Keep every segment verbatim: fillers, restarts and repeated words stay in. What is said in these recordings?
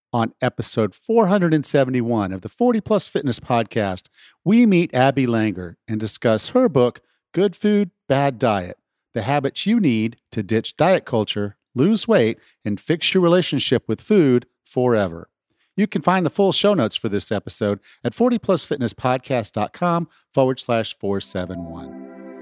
On episode four hundred seventy-one of the forty Plus Fitness Podcast, we meet Abby Langer and discuss her book, Good Food, Bad Diet: The Habits You Need to Ditch Diet Culture, Lose Weight, and Fix Your Relationship with Food Forever. You can find the full show notes for this episode at forty plus fitness podcast dot com forward slash four seventy-one.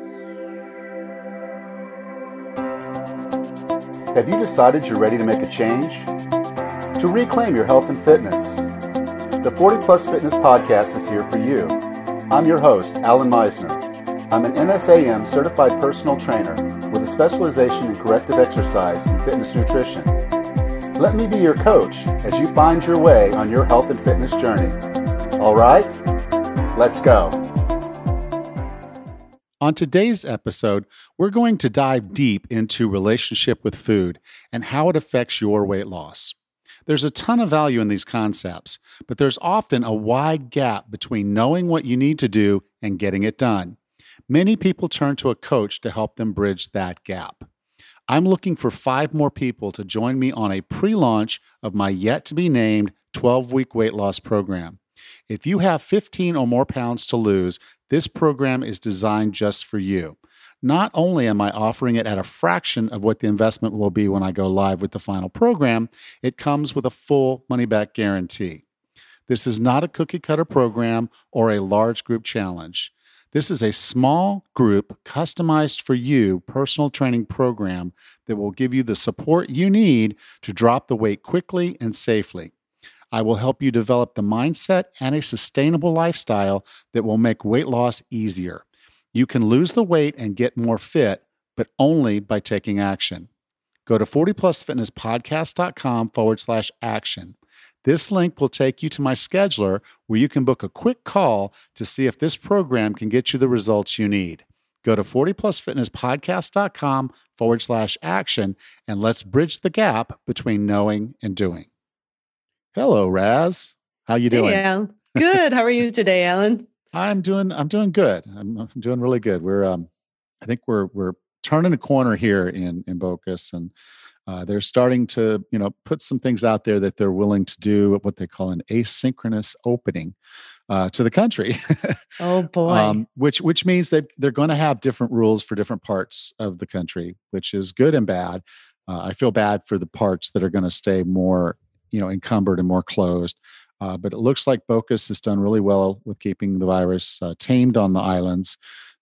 Have you decided you're ready to make a change? To reclaim your health and fitness? The forty Plus Fitness Podcast is here for you. I'm your host, Alan Meisner. I'm an N S A M certified personal trainer with a specialization in corrective exercise and fitness nutrition. Let me be your coach as you find your way on your health and fitness journey. All right, let's go. On today's episode, we're going to dive deep into relationship with food and how it affects your weight loss. There's a ton of value in these concepts, but there's often a wide gap between knowing what you need to do and getting it done. Many people turn to a coach to help them bridge that gap. I'm looking for five more people to join me on a pre-launch of my yet-to-be-named twelve-week weight loss program. If you have fifteen or more pounds to lose, this program is designed just for you. Not only am I offering it at a fraction of what the investment will be when I go live with the final program, it comes with a full money-back guarantee. This is not a cookie-cutter program or a large group challenge. This is a small group, customized for you personal training program that will give you the support you need to drop the weight quickly and safely. I will help you develop the mindset and a sustainable lifestyle that will make weight loss easier. You can lose the weight and get more fit, but only by taking action. Go to forty plus fitness podcast dot com forward slash action. This link will take you to my scheduler where you can book a quick call to see if this program can get you the results you need. Go to forty plus fitness podcast dot com forward slash action and let's bridge the gap between knowing and doing. Hello, Raz. How you doing? Hey, Al. Good. How are you today, Alan? I'm doing. I'm doing good. I'm, I'm doing really good. We're. Um, I think we're we're turning a corner here in in Bocas, and uh, they're starting to you know put some things out there that they're willing to do what they call an asynchronous opening uh, to the country. Oh boy. um, which which means that they're going to have different rules for different parts of the country, which is good and bad. Uh, I feel bad for the parts that are going to stay more you know encumbered and more closed. Uh, but it looks like Bocas has done really well with keeping the virus uh, tamed on the islands.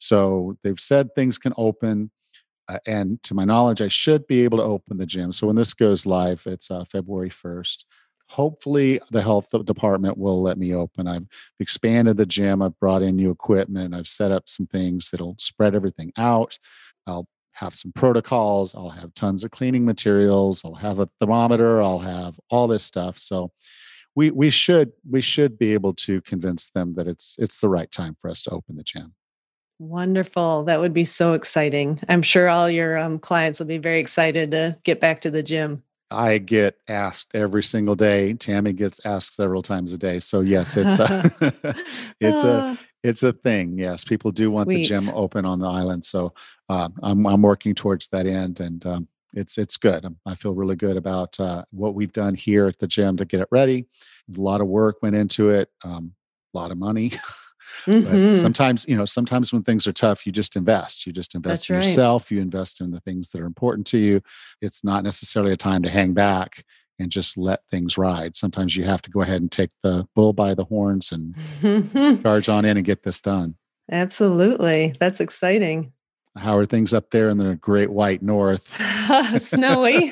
So they've said things can open. Uh, and to my knowledge, I should be able to open the gym. So when this goes live, it's uh, February first. Hopefully, the health department will let me open. I've expanded the gym. I've brought in new equipment. I've set up some things that'll spread everything out. I'll have some protocols. I'll have tons of cleaning materials. I'll have a thermometer. I'll have all this stuff. So We we should we should be able to convince them that it's it's the right time for us to open the gym. Wonderful. That would be so exciting. I'm sure all your um, clients will be very excited to get back to the gym. I get asked every single day. Tammy gets asked several times a day. So yes, it's a it's a it's a thing. Yes, people do want the Sweet. gym open on the island. So uh, I'm I'm working towards that end, and um, it's it's good. I'm- I feel really good about uh, what we've done here at the gym to get it ready. A lot of work went into it, um, a lot of money. But Hmm. sometimes, you know, sometimes when things are tough, you just invest. You just invest That's in right. yourself. You invest in the things that are important to you. It's not necessarily a time to hang back and just let things ride. Sometimes you have to go ahead and take the bull by the horns and charge on in and get this done. Absolutely. That's exciting. How are things up there in the great white north? Snowy.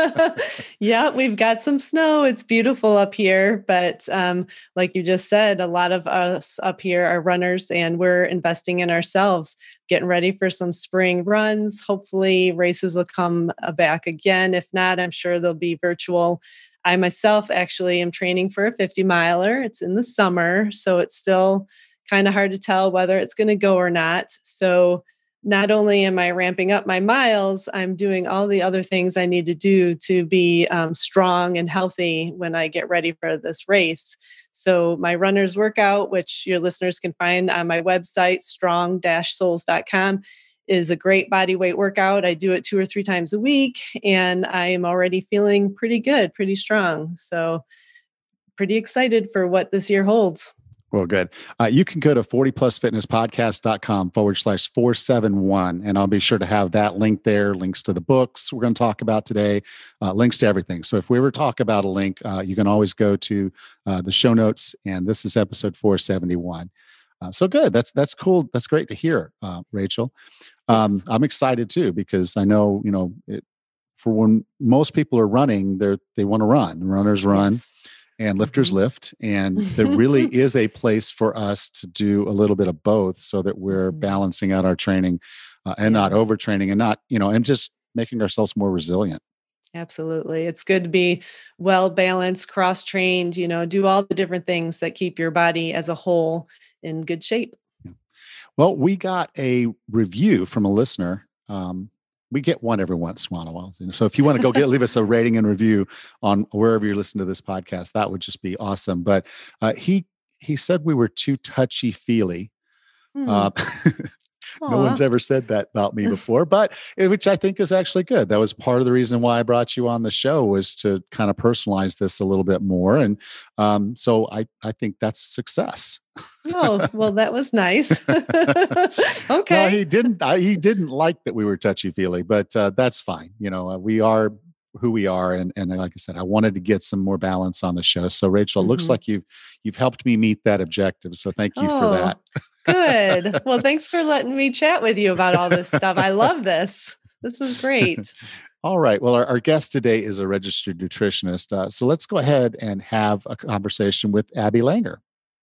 Yeah, we've got some snow. It's beautiful up here. But um, like you just said, a lot of us up here are runners and we're investing in ourselves, getting ready for some spring runs. Hopefully races will come uh, back again. If not, I'm sure they'll be virtual. I myself actually am training for a fifty miler. It's in the summer, so it's still kind of hard to tell whether it's going to go or not. So not only am I ramping up my miles, I'm doing all the other things I need to do to be um, strong and healthy when I get ready for this race. So my runner's workout, which your listeners can find on my website, strong dash souls dot com, is a great body weight workout. I do it two or three times a week, and I am already feeling pretty good, pretty strong. So pretty excited for what this year holds. Well, good. Uh, you can go to forty plus fitness podcast dot com forward slash four seven one, and I'll be sure to have that link there, links to the books we're going to talk about today, uh, links to everything. So if we ever talk about a link, uh, you can always go to uh, the show notes, and this is episode four seventy-one. Uh, so good. That's that's cool. That's great to hear, uh, Rachel. Um, Yes. I'm excited too, because I know, you know, it, for when most people are running, they're, they want to run. Runners run. Yes. And lifters Mhm. lift. And there really is a place for us to do a little bit of both so that we're Mhm. balancing out our training uh, and Yeah. not overtraining and not, you know, and just making ourselves more resilient. Absolutely. It's good to be well balanced, cross trained, you know, do all the different things that keep your body as a whole in good shape. Yeah. Well, we got a review from a listener. Um, we get one every once in a while. So if you want to go get leave us a rating and review on wherever you listen to this podcast, that would just be awesome. But uh, he he said we were too touchy feely. Hmm. Uh, no one's Aw. ever said that about me before, but eh, which I think is actually good. That was part of the reason why I brought you on the show, was to kind of personalize this a little bit more, and um, so I I think that's a success. Oh, well, that was nice. No, Okay. he didn't. I, he didn't like that we were touchy feely, but uh, that's fine. You know, uh, we are who we are, and and like I said, I wanted to get some more balance on the show. So, Rachel, it looks Mhm. like you've you've helped me meet that objective. So, thank you for Oh, that. good. Well, thanks for letting me chat with you about all this stuff. I love this. This is great. All right. Well, our, our guest today is a registered nutritionist. Uh, so let's go ahead and have a conversation with Abby Langer.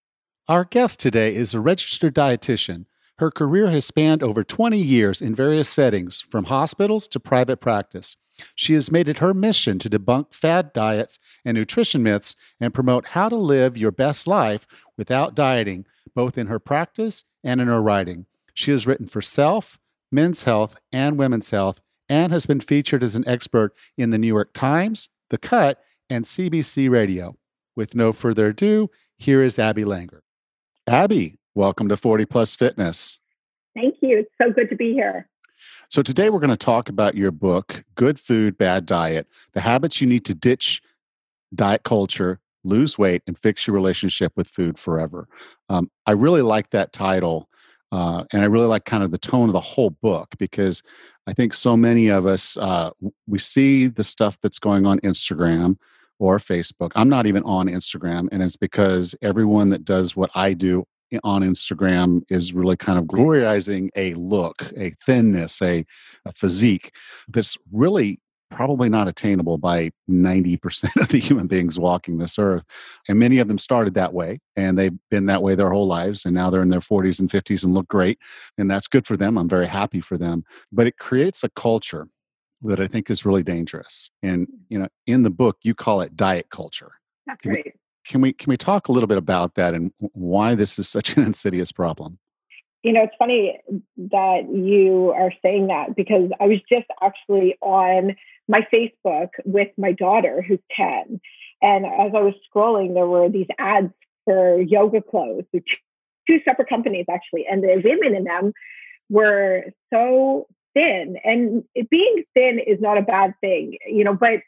Our guest today is a registered dietitian. Her career has spanned over twenty years in various settings, from hospitals to private practice. She has made it her mission to debunk fad diets and nutrition myths and promote how to live your best life without dieting, both in her practice and in her writing. She has written for Self, Men's Health, and Women's Health, and has been featured as an expert in the New York Times, The Cut, and C B C Radio. With no further ado, here is Abby Langer. Abby, welcome to forty plus Fitness. Thank you. It's so good to be here. So today we're going to talk about your book, Good Food, Bad Diet, the habits you need to ditch diet culture, lose weight, and fix your relationship with food forever. Um, I really like that title. Uh, and I really like kind of the tone of the whole book, because I think so many of us, uh, we see the stuff that's going on Instagram or Facebook. I'm not even on Instagram, and it's because everyone that does what I do on Instagram is really kind of glorifying a look, a thinness, a, a physique that's really probably not attainable by ninety percent of the human beings walking this earth. And many of them started that way, and they've been that way their whole lives. And now they're in their forties and fifties and look great. And that's good for them. I'm very happy for them. But it creates a culture that I think is really dangerous. And, you know, in the book, you call it diet culture. That's Can we, right. can we, can we talk a little bit about that and why this is such an insidious problem? You know, it's funny that you are saying that, because I was just actually on my Facebook with my daughter, who's ten. And as I was scrolling, there were these ads for yoga clothes, two, two separate companies actually. And the women in them were so thin. And being thin is not a bad thing, you know, but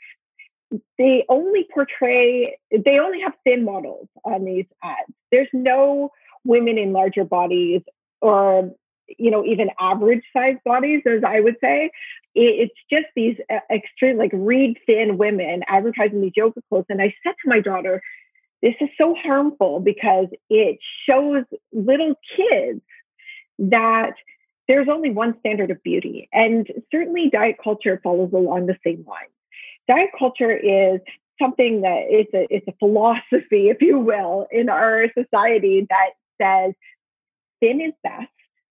they only portray, they only have thin models on these ads. There's no women in larger bodies, or, you know, even average size bodies, as I would say. It's just these extreme, like reed thin women advertising these yoga clothes. And I said to my daughter, this is so harmful, because it shows little kids that there's only one standard of beauty. And certainly diet culture follows along the same line. Diet culture is something that it's a, it's a philosophy, if you will, in our society that says thin is best,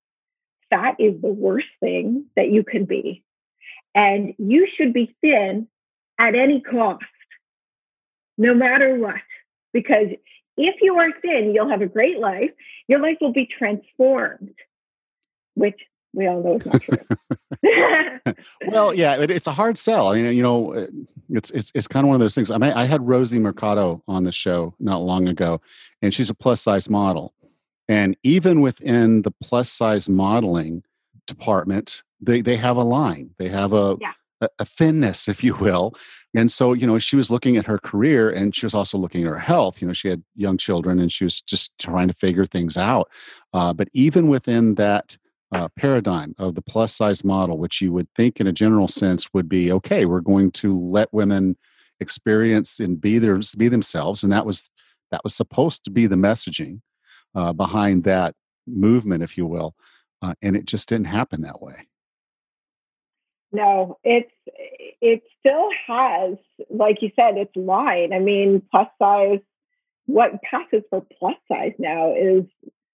fat is the worst thing that you can be, and you should be thin at any cost, no matter what. Because if you are thin, you'll have a great life. Your life will be transformed, which we all know is not true. Well, yeah, it, it's a hard sell. I mean, you know, it's it's it's kind of one of those things. I mean, I had Rosie Mercado on the show not long ago, and she's a plus size model. And even within the plus size modeling department, they they have a line. They have a Yeah. a, a thinness, if you will, And so, you know, she was looking at her career and she was also looking at her health. You know, she had young children and she was just trying to figure things out. Uh, but even within that uh, paradigm of the plus size model, which you would think in a general sense would be okay, we're going to let women experience and be their be themselves, and that was that was supposed to be the messaging uh, behind that movement, if you will, uh, and it just didn't happen that way. No, it's it still has, like you said, it's line. I mean, plus size. What passes for plus size now is,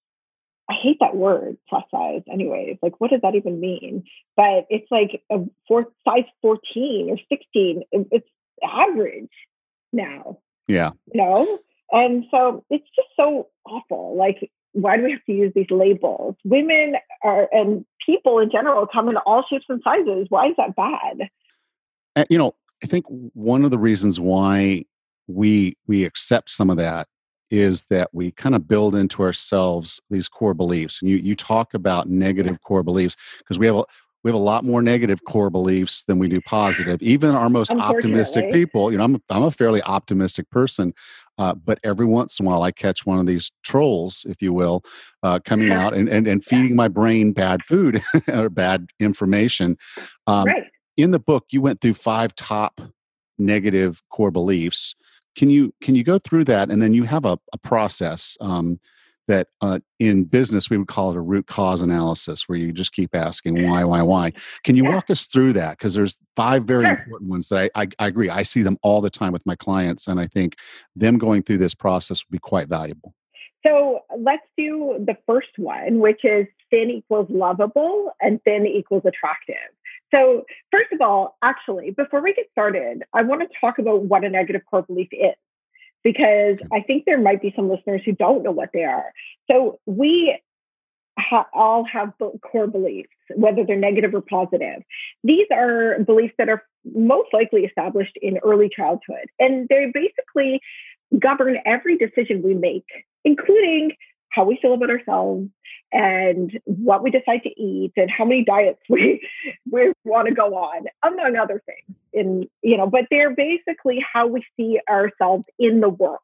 I hate that word, plus size. Anyways, like, what does that even mean? But it's like a four, size fourteen or sixteen. It's average now. Yeah. You know, and so it's just so awful. Like, why do we have to use these labels? Women are, and people in general, come in all shapes and sizes. Why is that bad? And, you know, I think one of the reasons why we we accept some of that is that we kind of build into ourselves these core beliefs. And you you talk about negative core beliefs because we have a we have a lot more negative core beliefs than we do positive. Even our most optimistic people, you know, I'm a, I'm a fairly optimistic person, uh, but every once in a while I catch one of these trolls, if you will, uh, coming out and, and and feeding my brain bad food or bad information. Um, right. In the book, you went through five top negative core beliefs. Can you can you go through that, and then you have a, a process um, that uh, in business we would call it a root cause analysis, where you just keep asking why, why, why. Can you Yeah. walk us through that? Because there's five very Sure. important ones that I, I I agree. I see them all the time with my clients, and I think them going through this process would be quite valuable. So let's do the first one, which is thin equals lovable and thin equals attractive. So first of all, actually, before we get started, I want to talk about what a negative core belief is, because I think there might be some listeners who don't know what they are. So we ha- all have core beliefs, whether they're negative or positive. These are beliefs that are most likely established in early childhood, and they basically govern every decision we make, including how we feel about ourselves and what we decide to eat and how many diets we we want to go on, among other things. In you know, but they're basically how we see ourselves in the world.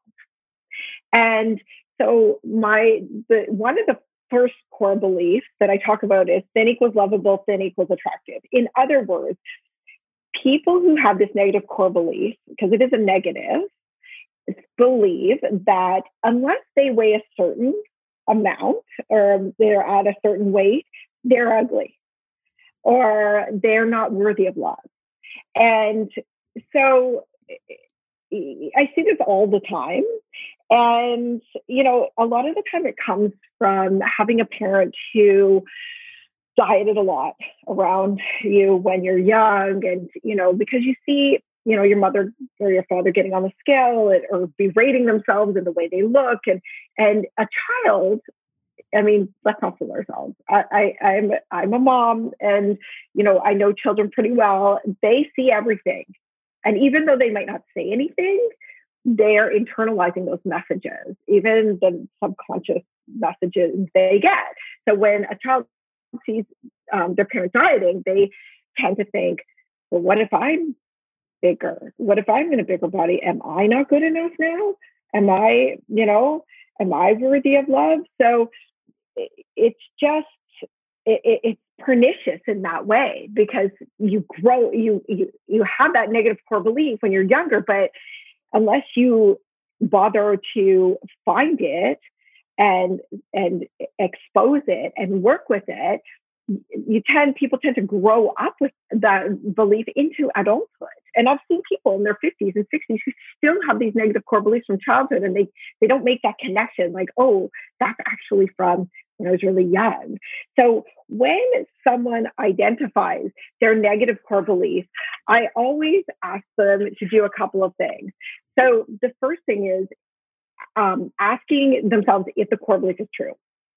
And so my the one of the first core beliefs that I talk about is thin equals lovable, thin equals attractive. In other words, people who have this negative core belief, because it is a negative, believe that unless they weigh a certain amount or they're at a certain weight, they're ugly or they're not worthy of love. And so I see this all the time. And, you know, a lot of the time it comes from having a parent who dieted a lot around you when you're young. And, you know, because you see, you know, your mother or your father getting on the scale or berating themselves in the way they look. And, and a child, I mean, let's not fool ourselves. I, I, I'm, I'm a mom and, you know, I know children pretty well. They see everything. And even though they might not say anything, they're internalizing those messages, even the subconscious messages they get. So when a child sees um, their parent dieting, they tend to think, well, what if I'm bigger? What if I'm in a bigger body? Am I not good enough now? Am I, you know, am I worthy of love? So it's just, it, it's pernicious in that way, because you grow, you, you, you have that negative core belief when you're younger, but unless you bother to find it and, and expose it and work with it, you tend, people tend to grow up with that belief into adulthood. And I've seen people in their fifties and sixties who still have these negative core beliefs from childhood, and they, they don't make that connection like, oh, that's actually from when I was really young. So when someone identifies their negative core belief, I always ask them to do a couple of things. So the first thing is um, asking themselves if the core belief is true.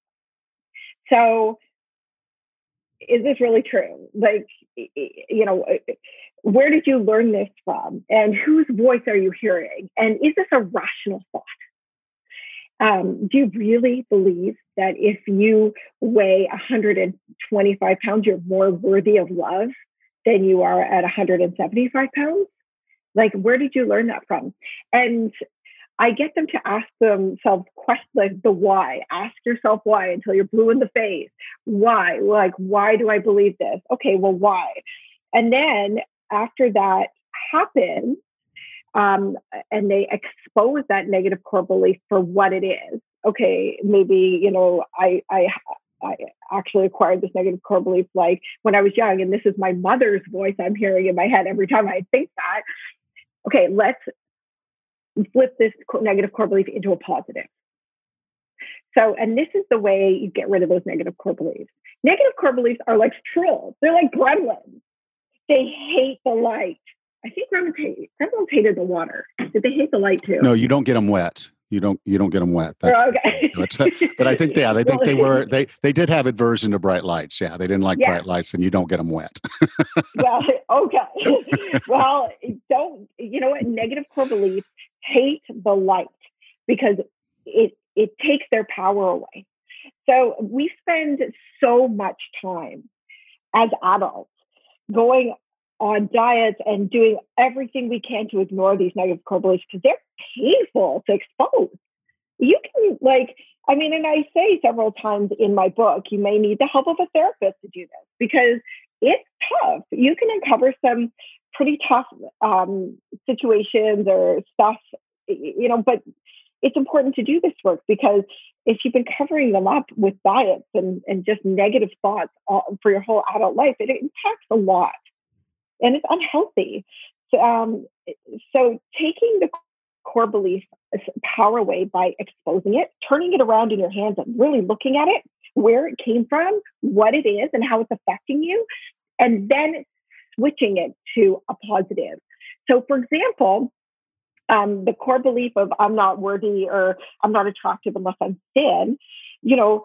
So is this really true? Like, you know, where did you learn this from? And whose voice are you hearing? And is this a rational thought? Um, do you really believe that if you weigh one hundred twenty-five pounds, you're more worthy of love than you are at one hundred seventy-five pounds? Like, where did you learn that from? And I get them to ask themselves questions like the why. Ask yourself why until you're blue in the face. Why? Like, why do I believe this? Okay, well, why? And then after that happens, um, and they expose that negative core belief for what it is. Okay, maybe, you know, I, I, I actually acquired this negative core belief like when I was young, and this is my mother's voice I'm hearing in my head every time I think that. Okay, let's flip this negative core belief into a positive. So, and this is the way you get rid of those negative core beliefs. Negative core beliefs are like trolls. They're like gremlins. They hate the light. I think gremlins, hate, gremlins hated the water. Did they hate the light too? No, you don't get them wet. You don't. You don't get them wet. That's oh, okay. but, but I think, yeah, they think they were. They they did have aversion to bright lights. Yeah, they didn't like yeah. bright lights, and you don't get them wet. well, okay. well, don't. You know what? Negative core beliefs hate the light because it it takes their power away. So we spend so much time as adults going on diets and doing everything we can to ignore these negative core beliefs because they're painful to expose. You can like, I mean, and I say several times in my book, you may need the help of a therapist to do this because it's tough. You can uncover some pretty tough um, situations or stuff, you know, but it's important to do this work because if you've been covering them up with diets and, and just negative thoughts for your whole adult life, it impacts a lot. And it's unhealthy. So, um, so taking the core belief power away by exposing it, turning it around in your hands and really looking at it, where it came from, what it is, and how it's affecting you, and then switching it to a positive. So, for example, um, the core belief of I'm not worthy or I'm not attractive unless I'm thin, you know,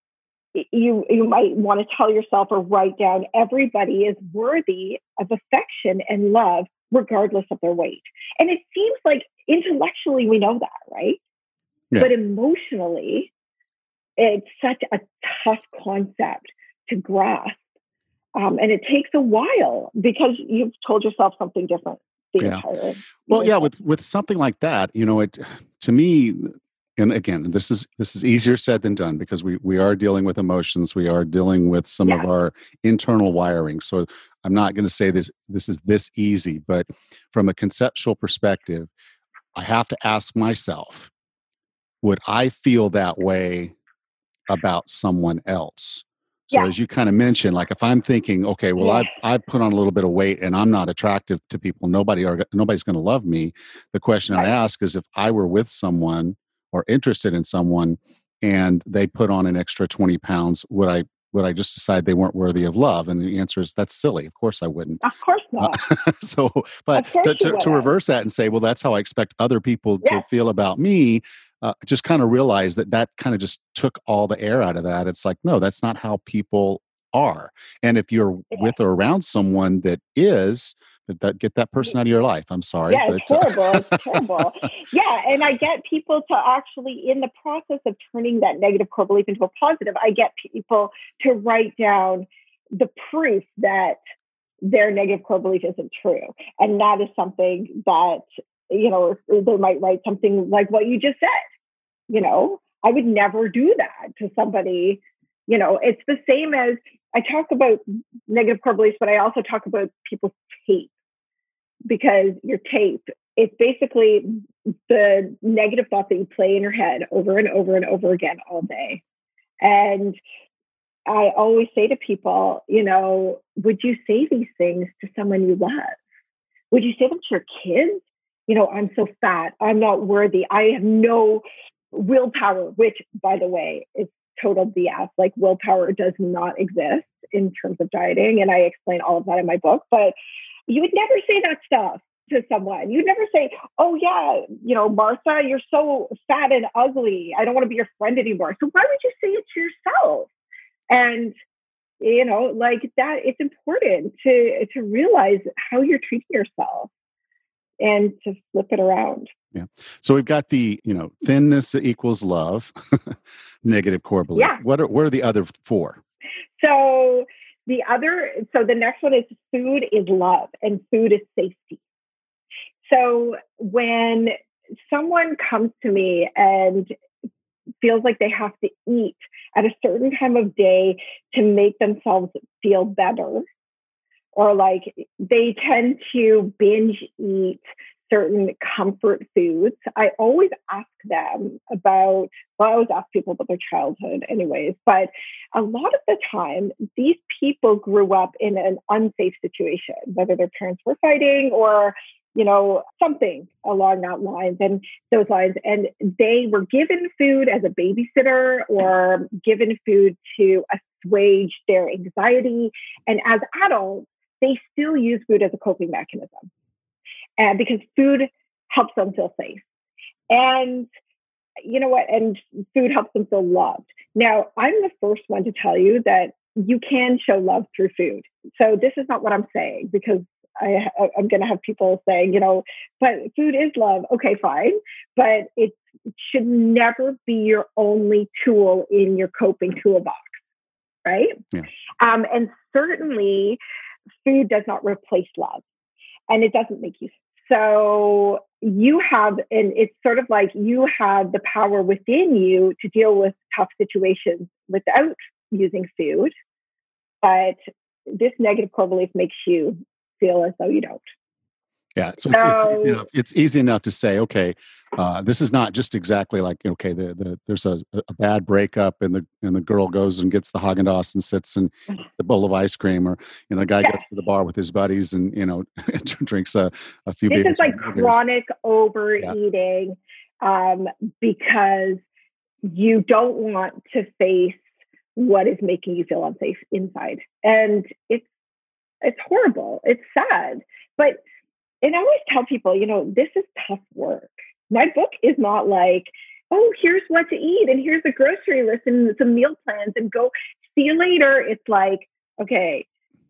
you you might want to tell yourself or write down everybody is worthy of affection and love regardless of their weight. And it seems like intellectually we know that, right? Yeah. But emotionally, it's such a tough concept to grasp. Um, and it takes a while because you've told yourself something different. Yeah. Entire, well, yeah, with, with something like that, you know, it to me, and again, this is this is easier said than done because we we are dealing with emotions. We are dealing with some yeah. of our internal wiring. So I'm not going to say this this is this easy, but from a conceptual perspective, I have to ask myself, would I feel that way about someone else? So yeah. as you kind of mentioned, like if I'm thinking, okay, well, yeah. I've, I've put on a little bit of weight and I'm not attractive to people, nobody are nobody's going to love me. The question right. I ask is if I were with someone or interested in someone and they put on an extra twenty pounds, would I would I just decide they weren't worthy of love? And the answer is that's silly. Of course I wouldn't. Of course not. Uh, so, but to, to, to reverse that and say, well, that's how I expect other people yeah. to feel about me. Uh, just kind of realize that that kind of just took all the air out of that. It's like, no, that's not how people are. And if you're yeah. with or around someone that is, that, that get that person out of your life. I'm sorry. Yeah, but, it's horrible. It's terrible. Yeah, and I get people to actually, in the process of turning that negative core belief into a positive, I get people to write down the proof that their negative core belief isn't true. And that is something that, you know, they might write something like what you just said. You know, I would never do that to somebody. You know, it's the same as I talk about negative core beliefs, but I also talk about people's tape. Because your tape, it's basically the negative thoughts that you play in your head over and over and over again all day. And I always say to people, you know, would you say these things to someone you love? Would you say them to your kids? You know, I'm so fat. I'm not worthy. I have no willpower, which, by the way, is total B S. Like, willpower does not exist in terms of dieting. And I explain all of that in my book. But you would never say that stuff to someone. You'd never say, oh, yeah, you know, Martha, you're so fat and ugly. I don't want to be your friend anymore. So why would you say it to yourself? And, you know, like that, it's important to, to realize how you're treating yourself and to flip it around. Yeah. So we've got the, you know, thinness equals love, negative core belief. Yeah. What are, what are the other four? So the other, so the next one is food is love and food is safety. So when someone comes to me and feels like they have to eat at a certain time of day to make themselves feel better, or like they tend to binge eat certain comfort foods, I always ask them about, well, I always ask people about their childhood anyways, but a lot of the time, these people grew up in an unsafe situation, whether their parents were fighting or, you know, something along that lines and those lines. And they were given food as a babysitter or given food to assuage their anxiety. And as adults, they still use food as a coping mechanism. And because food helps them feel safe. And you know what? And food helps them feel loved. Now, I'm the first one to tell you that you can show love through food. So this is not what I'm saying, because I, I'm going to have people saying, you know, but food is love. Okay, fine. But it should never be your only tool in your coping toolbox, right? Yeah. Um, and certainly food does not replace love. And it doesn't make you. So you have, and it's sort of like you have the power within you to deal with tough situations without using food. But this negative core belief makes you feel as though you don't. Yeah, so it's, so, it's, easy enough, it's easy enough to say, okay, uh, this is not just exactly like, okay, the, the, there's a, a bad breakup and the and the girl goes and gets the Haagen-Dazs and sits and the bowl of ice cream, or you know, the guy yes. goes to the bar with his buddies and you know drinks a, a few. This is like chronic overeating, yeah. um, because you don't want to face what is making you feel unsafe inside, and it's it's horrible. It's sad, but. And I always tell people, you know, this is tough work. My book is not like, oh, here's what to eat and here's a grocery list and some meal plans and go see you later. It's like, okay,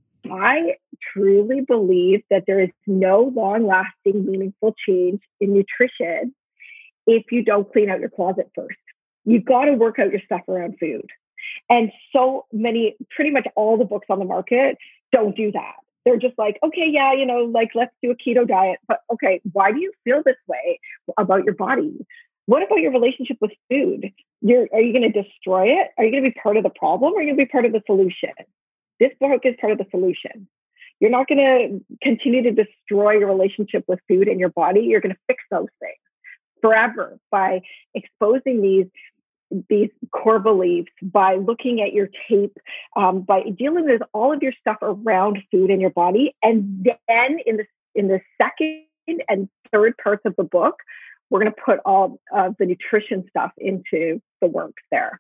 I truly believe that there is no long-lasting, meaningful change in nutrition if you don't clean out your closet first. You've got to work out your stuff around food. And so many, pretty much all the books on the market don't do that. They're just like, okay, yeah, you know, like, let's do a keto diet. But okay, why do you feel this way about your body? What about your relationship with food? You're, are you going to destroy it? Are you going to be part of the problem or are you going to be part of the solution? This book is part of the solution. You're not going to continue to destroy your relationship with food and your body. You're going to fix those things forever by exposing these these core beliefs, by looking at your tape, um, by dealing with all of your stuff around food in your body. And then in the, in the second and third parts of the book, we're going to put all of the nutrition stuff into the works there.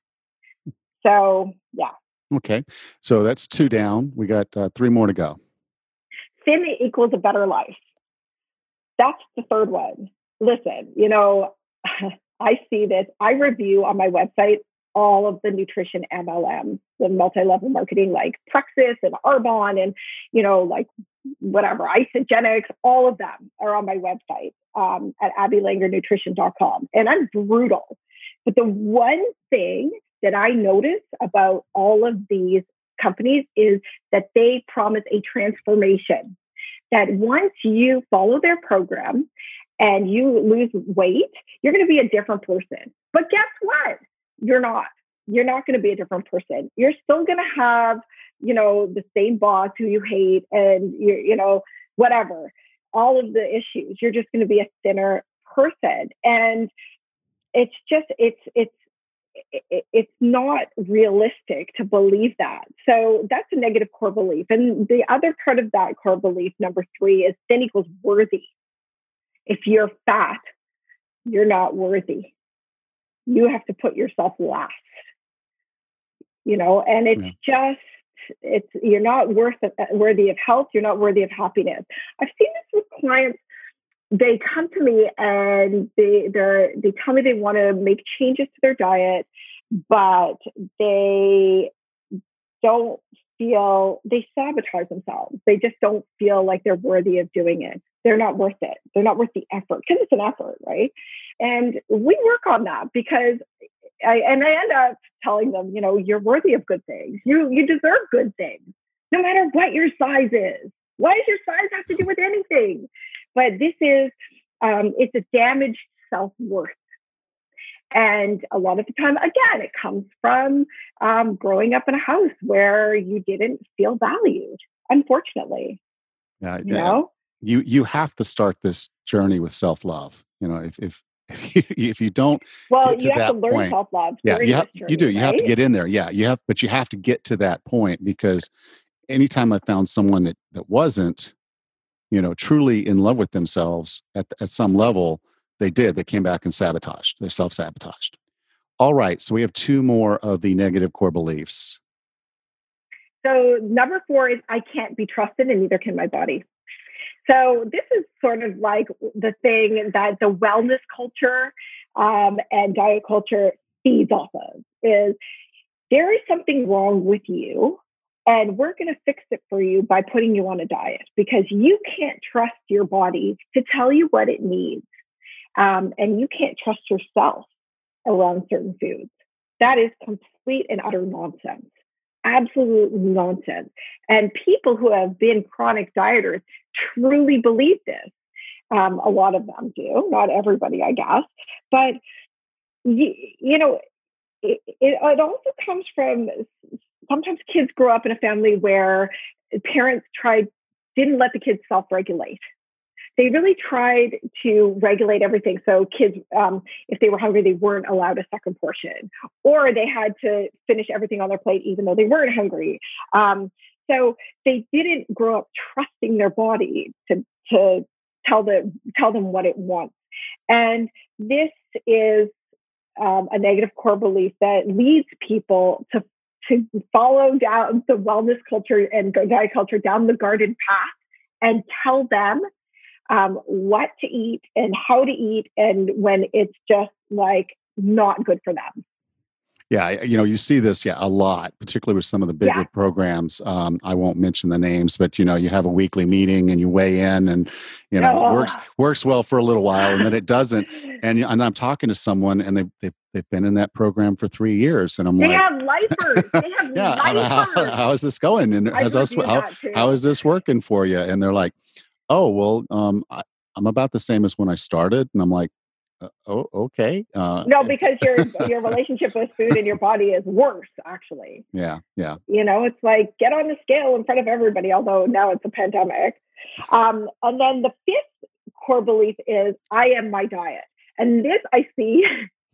So, yeah. Okay. So that's two down. We got uh, three more to go. Thin equals a better life. That's the third one. Listen, you know, I see this. I review on my website all of the nutrition M L Ms, the multi-level marketing like Plexus and Arbonne and, you know, like whatever, Isogenics, all of them are on my website um, at abby langer nutrition dot com. And I'm brutal. But the one thing that I notice about all of these companies is that they promise a transformation. That once you follow their program, and you lose weight, you're going to be a different person. But guess what? You're not. You're not going to be a different person. You're still going to have, you know, the same boss who you hate and, you, you know, whatever, all of the issues. You're just going to be a thinner person. And it's just, it's, it's, it, it's not realistic to believe that. So that's a negative core belief. And the other part of that core belief, number three, is thin equals worthy. If you're fat, you're not worthy. You have to put yourself last, you know, and it's yeah. just, it's, you're not worth worthy of health. You're not worthy of happiness. I've seen this with clients. They come to me and they, they're, they tell me they want to make changes to their diet, but they don't feel, they sabotage themselves. They just don't feel like they're worthy of doing it. They're not worth it. They're not worth the effort because it's an effort, right? And we work on that because I, and I end up telling them, you know, you're worthy of good things. You, you deserve good things, no matter what your size is. Why does your size have to do with anything? but this is, um, it's a damaged self-worth. And a lot of the time, again, it comes from um, growing up in a house where you didn't feel valued, unfortunately. Yeah, You yeah. know? You you have to start this journey with self-love. You know, if if if you, if you don't Well, get to you have to that learn point, self-love yeah, during you have this you do. journey, You have to right? get in there. Yeah, you have, but you have to get to that point because anytime I found someone that that wasn't, you know, truly in love with themselves at at some level, they did. They came back and sabotaged. They self-sabotaged. All right, so we have two more of the negative core beliefs. So number four is I can't be trusted and neither can my body. So this is sort of like the thing that the wellness culture um, and diet culture feeds off of is there is something wrong with you and we're going to fix it for you by putting you on a diet because you can't trust your body to tell you what it needs. Um, and you can't trust yourself around certain foods. That is complete and utter nonsense. Absolute nonsense. And people who have been chronic dieters truly believe this. Um, a lot of them do, not everybody, I guess. But, you, you know, it, it, it also comes from sometimes kids grow up in a family where parents tried, didn't let the kids self-regulate. They really tried to regulate everything. So kids, um, if they were hungry, they weren't allowed a second portion, or they had to finish everything on their plate, even though they weren't hungry. Um, so they didn't grow up trusting their body to, to tell, the, tell them what it wants. And this is um, a negative core belief that leads people to, to follow down the wellness culture and diet culture down the garden path and tell them Um, what to eat and how to eat, and when it's just like not good for them. Yeah, I- you know, you see this, yeah, a lot, particularly with some of the bigger Yeah. programs. Um, I won't mention the names, but you know, you have a weekly meeting and you weigh in, and you know, it Oh. works works well for a little while, and then it doesn't. And you- and I'm talking to someone, and they they've they've been in that program for three years, and I'm They like, have lifers. They have yeah, how, how, lifers. how is this going? And I has us review how that too. how is this working for you? And they're like, oh well, um, I, I'm about the same as when I started, and I'm like, uh, oh okay, uh, No, it's- because your your relationship with food and your body is worse, actually. yeah, yeah. You know, it's like get on the scale in front of everybody, although now it's a pandemic. Um, and then the fifth core belief is I am my diet. And this I see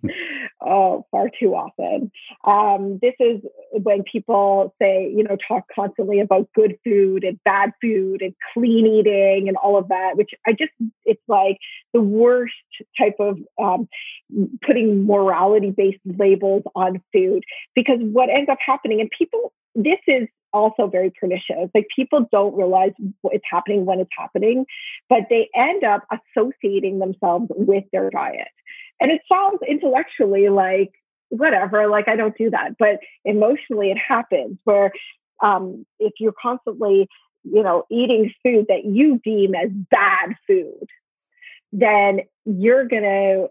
oh, far too often. Um, this is when people say, you know, talk constantly about good food and bad food and clean eating and all of that, which I just, it's like the worst type of um, putting morality-based labels on food, because what ends up happening, and people, this is also very pernicious. Like people don't realize it's happening when it's happening, but they end up associating themselves with their diet. And it sounds intellectually like, whatever, like I don't do that. But emotionally, it happens where um, if you're constantly, you know, eating food that you deem as bad food, then you're going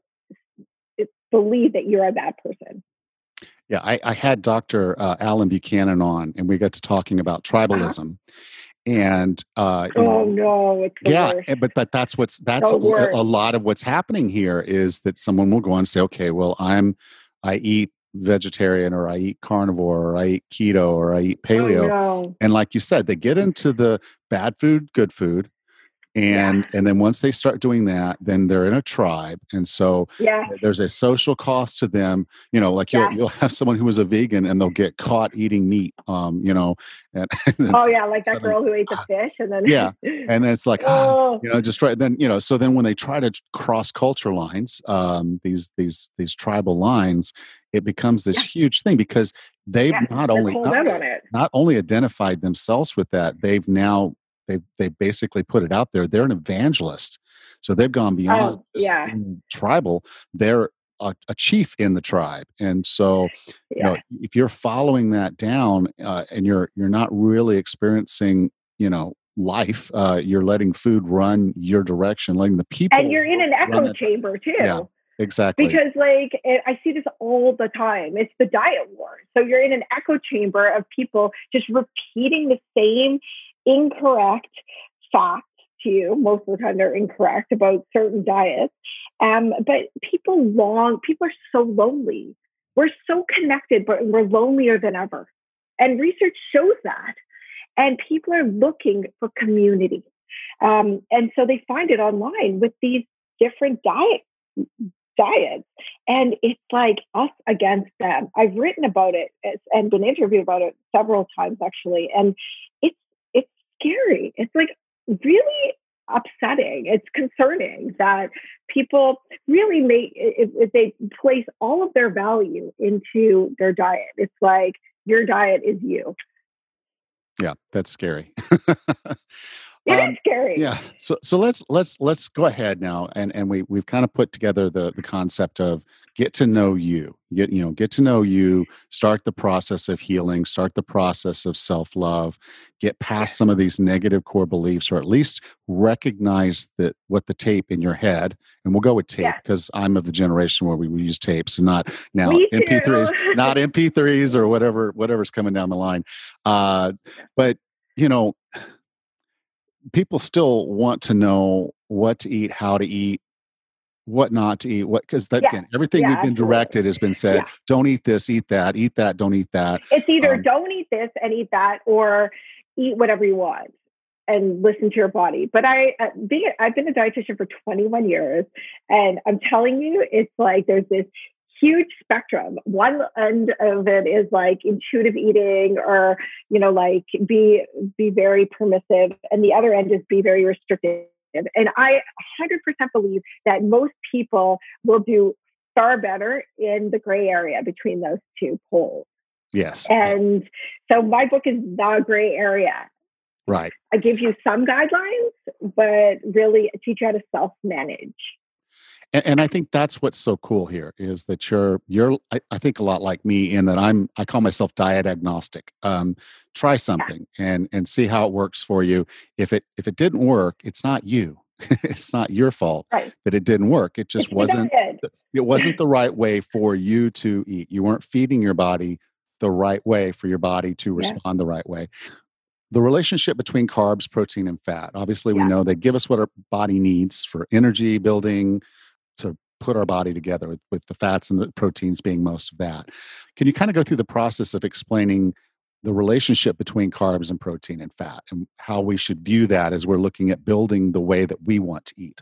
to believe that you're a bad person. Yeah, I, I had Doctor Uh, Alan Buchanan on, and we got to talking about tribalism, uh-huh. and uh, you oh know, no, it's the yeah, worst. but but that's what's that's a, a lot of what's happening here is that someone will go on and say, okay, well, I'm I eat vegetarian, or I eat carnivore, or I eat keto, or I eat paleo, oh, no. and like you said, they get into the bad food, good food. And yeah. and then once they start doing that, then they're in a tribe, and so yeah. there's a social cost to them. You know, like you'll yeah. you'll have someone who is a vegan, and they'll get caught eating meat. Um, you know, and, and oh yeah, like that girl who ate the fish, and then yeah, and then it's like oh. ah, you know, just try. Then you know, so then when they try to cross culture lines, um, these these these tribal lines, it becomes this yeah. huge thing because they've yeah. not only not, not only identified themselves with that, they've now They they basically put it out there. They're an evangelist, so they've gone beyond oh, yeah. tribal. They're a, a chief in the tribe, and so yeah. you know if you're following that down uh, and you're you're not really experiencing you know life, uh, you're letting food run your direction, letting the people, and you're in an echo chamber too. Yeah, exactly. Because like I see this all the time. It's the diet war. So you're in an echo chamber of people just repeating the same incorrect facts to you. Most of the time they're incorrect about certain diets. Um, but people long, people are so lonely. We're so connected, but we're lonelier than ever. And research shows that. And people are looking for community. Um, and so they find it online with these different diet diets. And it's like us against them. I've written about it and been interviewed about it several times, actually. And it's it's scary. It's like really upsetting. It's concerning that people really make, if, if they place all of their value into their diet, it's like your diet is you. Yeah, that's scary. It Um, is scary. yeah. So so let's let's let's go ahead now, and and we we've kind of put together the the concept of get to know you. Get you know get to know you. Start the process of healing. Start the process of self love. Get past some of these negative core beliefs, or at least recognize that what the tape in your head. And we'll go with tape Yeah. because I'm of the generation where we, we use tapes and not now Me M P threes, too. not M P threes or whatever whatever's coming down the line. Uh, but you know. People still want to know what to eat, how to eat, what not to eat, what because that Yeah. again, everything Yeah, we've been absolutely. directed has been said, Yeah. don't eat this, eat that, eat that, don't eat that. It's either Um, don't eat this and eat that, or eat whatever you want and listen to your body. But I, uh, being, I've been a dietitian for twenty-one years, and I'm telling you, it's like there's this huge spectrum. One end of it is like intuitive eating, or you know, like be be very permissive, and the other end is be very restrictive. And I one hundred percent believe that most people will do far better in the gray area between those two poles. yes. And so my book is The Gray Area. Right. I give you some guidelines, but really teach you how to self-manage. And, and I think that's what's so cool here is that you're you're I, I think a lot like me in that I'm I call myself diet agnostic. Um, try something and and see how it works for you. If it if it didn't work, it's not you. It's not your fault Right. that it didn't work. It just It's the wasn't diet. it wasn't the right way for you to eat. You weren't feeding your body the right way for your body to Yeah. respond the right way. The relationship between carbs, protein, and fat. Obviously, we Yeah. know they give us what our body needs for energy building, to put our body together with, with the fats and the proteins being most of that. Can you kind of go through the process of explaining the relationship between carbs and protein and fat and how we should view that as we're looking at building the way that we want to eat?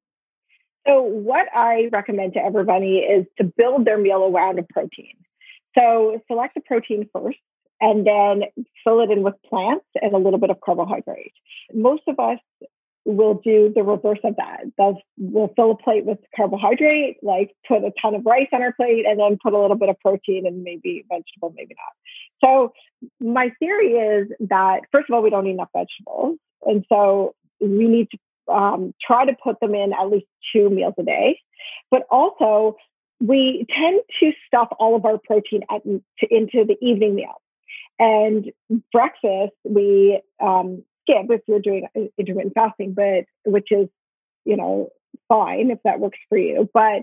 So what I recommend to everybody is to build their meal around a protein. So select the protein first, and then fill it in with plants and a little bit of carbohydrate. Most of us will do the reverse of that. They'll we'll fill a plate with carbohydrate, like put a ton of rice on our plate, and then put a little bit of protein and maybe vegetable, maybe not. So my theory is that, first of all, we don't eat enough vegetables. And so we need to um, try to put them in at least two meals a day. But also, we tend to stuff all of our protein at, to, into the evening meal. And breakfast, we um, skip if you're doing intermittent fasting, but which is, you know, fine if that works for you. But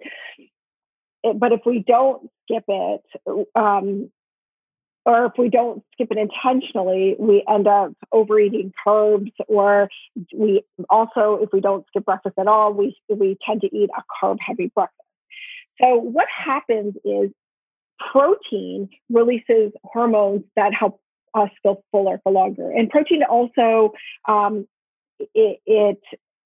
but if we don't skip it, um, or if we don't skip it intentionally, we end up overeating carbs. Or we also, if we don't skip breakfast at all, we we tend to eat a carb-heavy breakfast. So what happens is protein releases hormones that help us feel fuller for longer. And protein also, um, it, it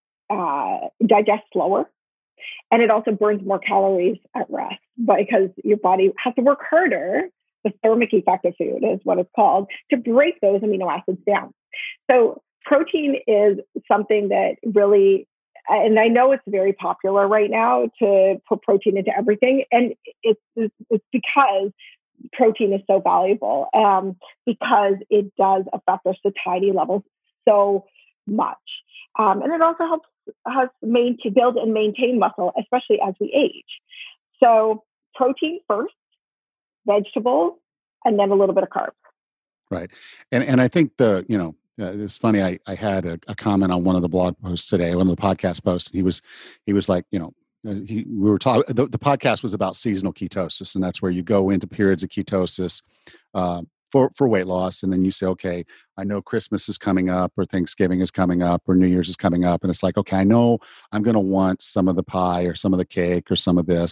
uh, digests slower, and it also burns more calories at rest because your body has to work harder. The thermic effect of food is what it's called, to break those amino acids down. So protein is something that really, and I know it's very popular right now to put protein into everything. And it's, it's because protein is so valuable, um, because it does affect our satiety levels so much. Um, and it also helps us main, to build and maintain muscle, especially as we age. So protein first, vegetables, and then a little bit of carbs. Right. And and I think the, you know, uh, it's funny. I, I had a, a comment on one of the blog posts today, one of the podcast posts, and he was, he was like, you know, uh, he, we were talking, the, the podcast was about seasonal ketosis, and that's where you go into periods of ketosis, uh, for, for weight loss. And then you say, okay, I know Christmas is coming up or Thanksgiving is coming up or New Year's is coming up. And it's like, okay, I know I'm going to want some of the pie or some of the cake or some of this.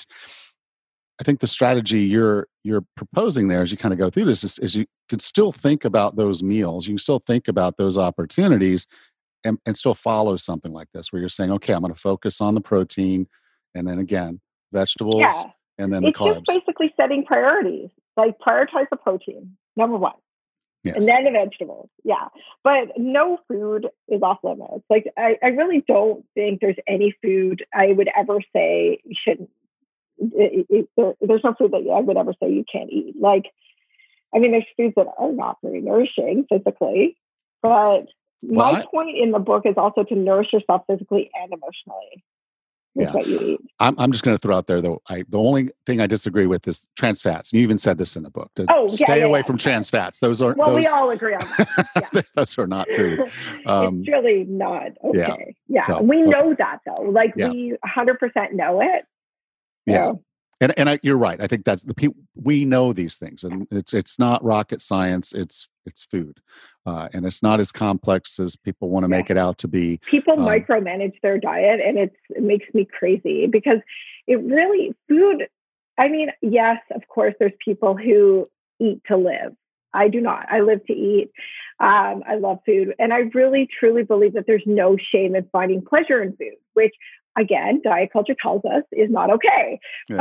I think the strategy you're you're proposing there as you kind of go through this is, is you can still think about those meals. You can still think about those opportunities and, and still follow something like this where you're saying, okay, I'm going to focus on the protein and then again, vegetables Yeah. and then the It's carbs. just basically setting priorities, like prioritize the protein, number one. Yes. And then the vegetables. Yeah. But no food is off limits. Like, I, I really don't think there's any food I would ever say you shouldn't. It, it, there, there's no food that I would ever say you can't eat. Like, I mean, there's foods that are not very nourishing physically, but my Well, I- point in the book is also to nourish yourself physically and emotionally with Yeah. what you eat. I'm, I'm just going to throw out there, though, I, the only thing I disagree with is trans fats. You even said this in the book. To Oh, yeah, stay yeah, away yeah. from trans fats. Those are Well, those, we all agree on that. Yeah. those are not food. Um, It's really not yeah. okay. Yeah. So, we okay. know that, though. Like, Yeah. we one hundred percent know it. Yeah. So, And and I, you're right. I think that's the people we know these things, and it's it's not rocket science. It's it's food, uh, and it's not as complex as people want to Yeah. make it out to be. people Um, micromanage their diet, and it's, it makes me crazy because it really, food, I mean, yes, of course, there's people who eat to live. I do not. I live to eat. Um, I love food. And I really, truly believe that there's no shame in finding pleasure in food, which, again, diet culture tells us is not okay. Yeah.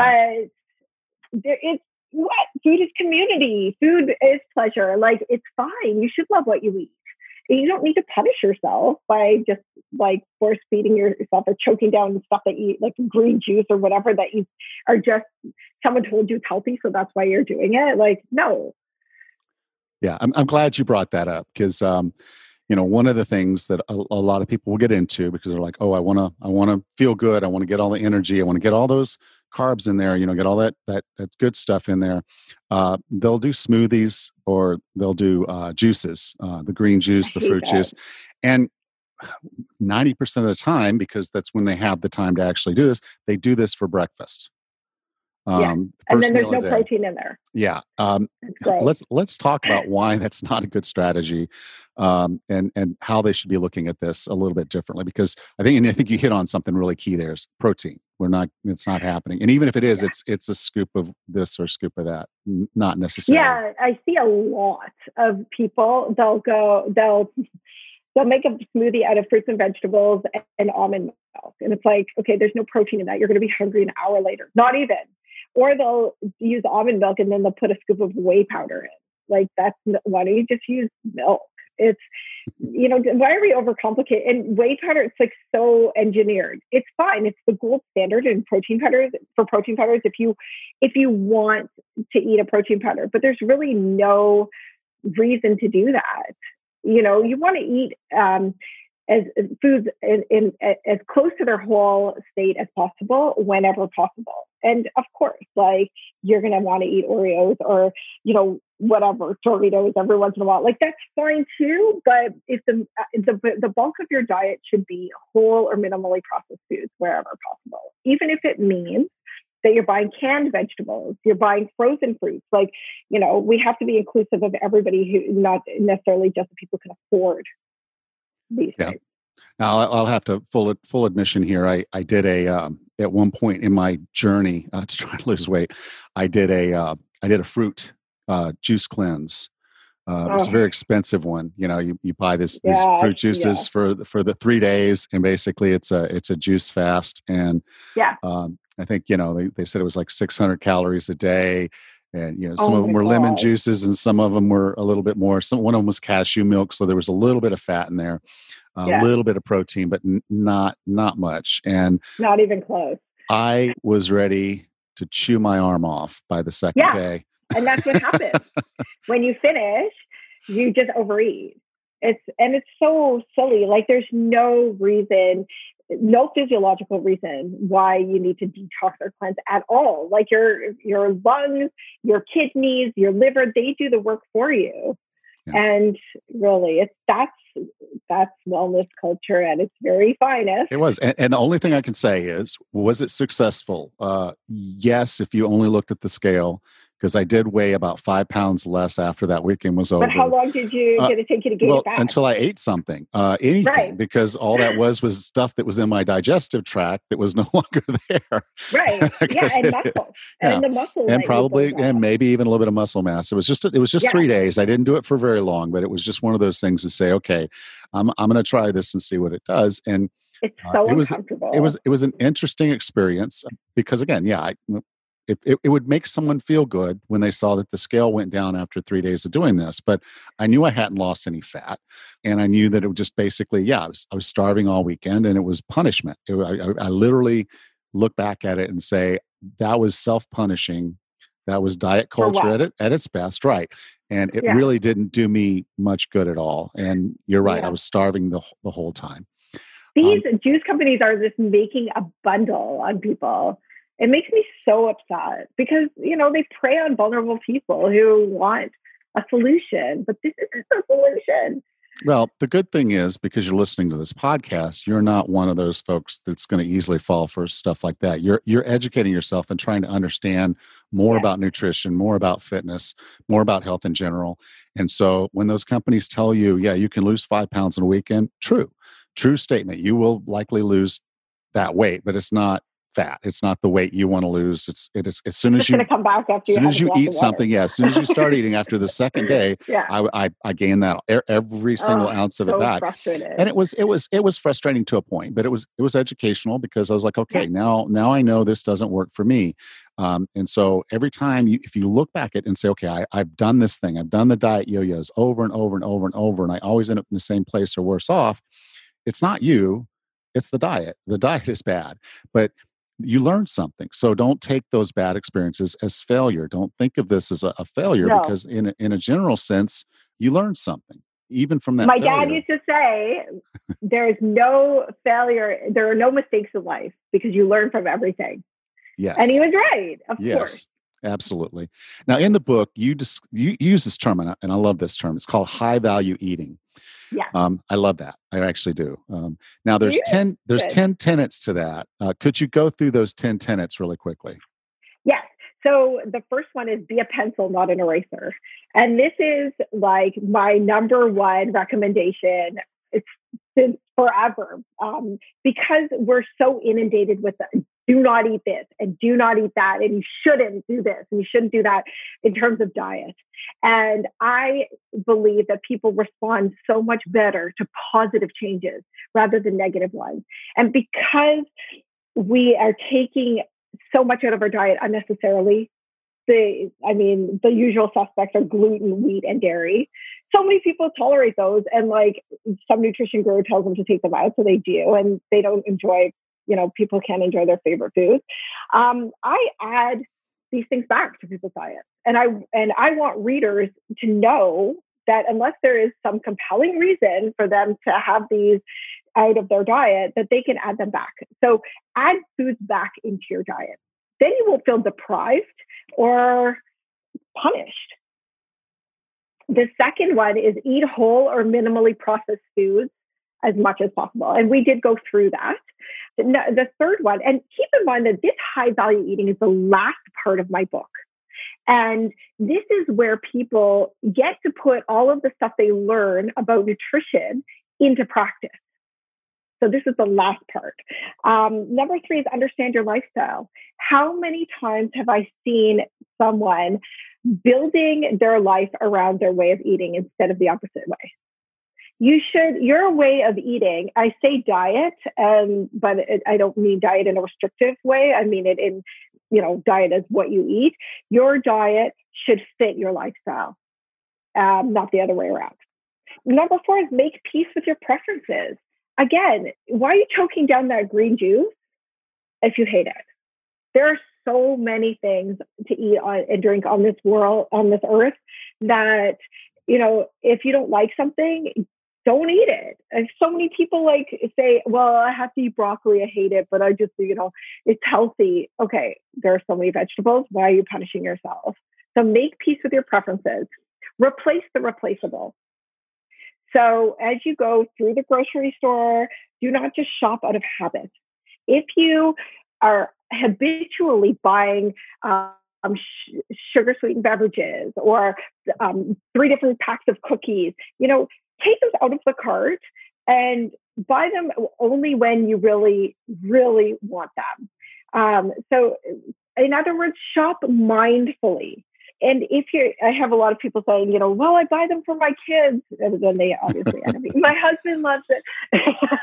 But there is what? Food is community. Food is pleasure. Like, it's fine. You should love what you eat. You don't need to punish yourself by just like force feeding yourself or choking down stuff that you eat, like green juice or whatever that you are just, someone told you it's healthy, so that's why you're doing it. Like, no. Yeah, I'm I'm glad you brought that up because um, you know, one of the things that a, a lot of people will get into because they're like, oh, I want to I want to feel good, I want to get all the energy, I want to get all those carbs in there, you know, get all that that that good stuff in there. Uh, they'll do smoothies or they'll do uh, juices, uh, the green juice, the I hate fruit that. juice, and ninety percent of the time, because that's when they have the time to actually do this, they do this for breakfast. Yeah. Um, And first then there's meal no of the day. protein in there. Yeah. Um, It's gross. let's let's talk about why that's not a good strategy, um, and and how they should be looking at this a little bit differently. Because I think and I think you hit on something really key. There is protein. We're not. It's not happening. And even if it is, Yeah. it's it's a scoop of this or a scoop of that. N- Not necessarily. Yeah, I see a lot of people. They'll go. They'll they'll make a smoothie out of fruits and vegetables and, and almond milk, and it's like, okay, there's no protein in that. You're going to be hungry an hour later. Not even. Or they'll use almond milk and then they'll put a scoop of whey powder in. Like, that's, why don't you just use milk? It's, you know, why are we overcomplicated? And whey powder, it's like so engineered. It's fine. It's the gold standard in protein powders for protein powders. If you, if you want to eat a protein powder, but there's really no reason to do that. You know, you want to eat um, as, as foods in, in as close to their whole state as possible, whenever possible. And of course, like, you're going to want to eat Oreos or, you know, whatever, Doritos every once in a while. Like, that's fine too. But if the, the, the bulk of your diet should be whole or minimally processed foods wherever possible, even if it means that you're buying canned vegetables, you're buying frozen fruits. Like, you know, we have to be inclusive of everybody who, not necessarily just the people who can afford these Yeah. things. Now I'll I'll have to full full admission here. I I did a um, at one point in my journey uh, to try to lose weight. I did a uh, I did a fruit uh, juice cleanse. Uh, it was a Oh. very expensive one. You know, you, you buy this Yeah, these fruit juices yeah. for the- for the three days, and basically it's a it's a juice fast. And Yeah. um, I think you know they, they said it was like six hundred calories a day, and you know some Oh of them my were lemon God. juices, and some of them were a little bit more. Some one of them was cashew milk, so there was a little bit of fat in there, a Yeah. little bit of protein, but n- not not much. And Not even close. I was ready to chew my arm off by the second Yeah. day. And that's what happens. When you finish, you just overeat. It's, and it's so silly. Like, there's no reason, no physiological reason why you need to detox or cleanse at all. Like, your, your lungs, your kidneys, your liver, they do the work for you. Yeah. And really, it's, that's, that's wellness culture at its very finest. It was. And, and the only thing I can say is, was it successful? Uh, yes, if you only looked at the scale. because I did weigh about five pounds less after that weekend was over. But how long did you Uh, did it take you to gain well, it back? until I ate something, uh, anything, Right. because all that was was stuff that was in my digestive tract that was no longer there. Right. Yeah, and it, muscle. yeah, And the muscle and that you probably build up. and maybe even a little bit of muscle mass. It was just it was just Yeah. three days. I didn't do it for very long, but it was just one of those things to say, okay, I'm I'm going to try this and see what it does. And It's uh, so it was uncomfortable. it was it was an interesting experience because again, yeah, I, if it, it would make someone feel good when they saw that the scale went down after three days of doing this, but I knew I hadn't lost any fat, and I knew that it would just basically, yeah, I was I was starving all weekend, and it was punishment. It, I, I literally look back at it and say that was self punishing. That was diet For culture what? at it, at its best, right? And it Yeah. really didn't do me much good at all. And you're right, I Yeah. was starving the the whole time. These Um, juice companies are just making a bundle on people. It makes me so upset because, you know, they prey on vulnerable people who want a solution, but this isn't a solution. Well, the good thing is because you're listening to this podcast, you're not one of those folks that's going to easily fall for stuff like that. You're you're educating yourself and trying to understand more Yeah. about nutrition, more about fitness, more about health in general. And so when those companies tell you, yeah, you can lose five pounds in a weekend, true, true statement. You will likely lose that weight, but it's not fat. It's not the weight you want to lose. It's it is as soon It's as just going you to come back after as you soon have as a you glass eat of water. something, yeah, as soon as you start eating after the second day, Yeah. I, I, I gained that e- every single Oh, ounce of it so back. frustrated. And it was it was it was frustrating to a point, but it was it was educational because I was like, okay, Yeah. now now I know this doesn't work for me. Um, and so every time you, if you look back at it and say, okay, I, I've done this thing, I've done the diet yo-yos over and over and over and over, and I always end up in the same place or worse off. It's not you, it's the diet. The diet is bad, but you learned something. So don't take those bad experiences as failure. Don't think of this as a, a failure No. because in a, in a general sense, you learned something even from that My failure. dad used to say, there's no failure, there are no mistakes in life because you learn from everything. Yes. And he was right, of Yes. course. Absolutely. Now, in the book, you just you use this term, and I, and I love this term. It's called high value eating. Yeah. Um, I love that. I actually do. Um, now, there's Yeah, ten there's good. ten tenets to that. Uh, could you go through those ten tenets really quickly? Yes. So the first one is be a pencil, not an eraser. And this is like my number one recommendation. It's since forever um, because we're so inundated with the, do not eat this and do not eat that. And you shouldn't do this and you shouldn't do that in terms of diet. And I believe that people respond so much better to positive changes rather than negative ones. And because we are taking so much out of our diet unnecessarily, the, I mean, the usual suspects are gluten, wheat, and dairy. So many people tolerate those. And like some nutrition guru tells them to take them out, so they do. And they don't enjoy, you know, people can't enjoy their favorite foods. Um, I add these things back to people's diets. And I, and I want readers to know that unless there is some compelling reason for them to have these out of their diet, that they can add them back. So add foods back into your diet. Then you won't feel deprived or punished. The second one is eat whole or minimally processed foods as much as possible. And we did go through that. The third one, and keep in mind that this high value eating is the last part of my book. And this is where people get to put all of the stuff they learn about nutrition into practice. So this is the last part. Um, number three is understand your lifestyle. How many times have I seen someone building their life around their way of eating instead of the opposite way? You should, your way of eating, I say diet, um, but it, I don't mean diet in a restrictive way. I mean it in, you know, diet is what you eat. Your diet should fit your lifestyle, um, not the other way around. Number four is make peace with your preferences. Again, why are you choking down that green juice if you hate it? There are so many things to eat on, and drink on this world, on this earth, that, you know, if you don't like something, don't eat it. And so many people like say, well, I have to eat broccoli. I hate it, but I just, you know, it's healthy. Okay, there are so many vegetables. Why are you punishing yourself? So make peace with your preferences. Replace the replaceable. So as you go through the grocery store, do not just shop out of habit. If you are habitually buying uh, um, sh- sugar sweetened beverages or um, three different packs of cookies. You know, take those out of the cart and buy them only when you really, really want them. Um, so, in other words, shop mindfully. And if you're, I have a lot of people saying, you know, well, I buy them for my kids. And then they obviously end up being, my husband loves it.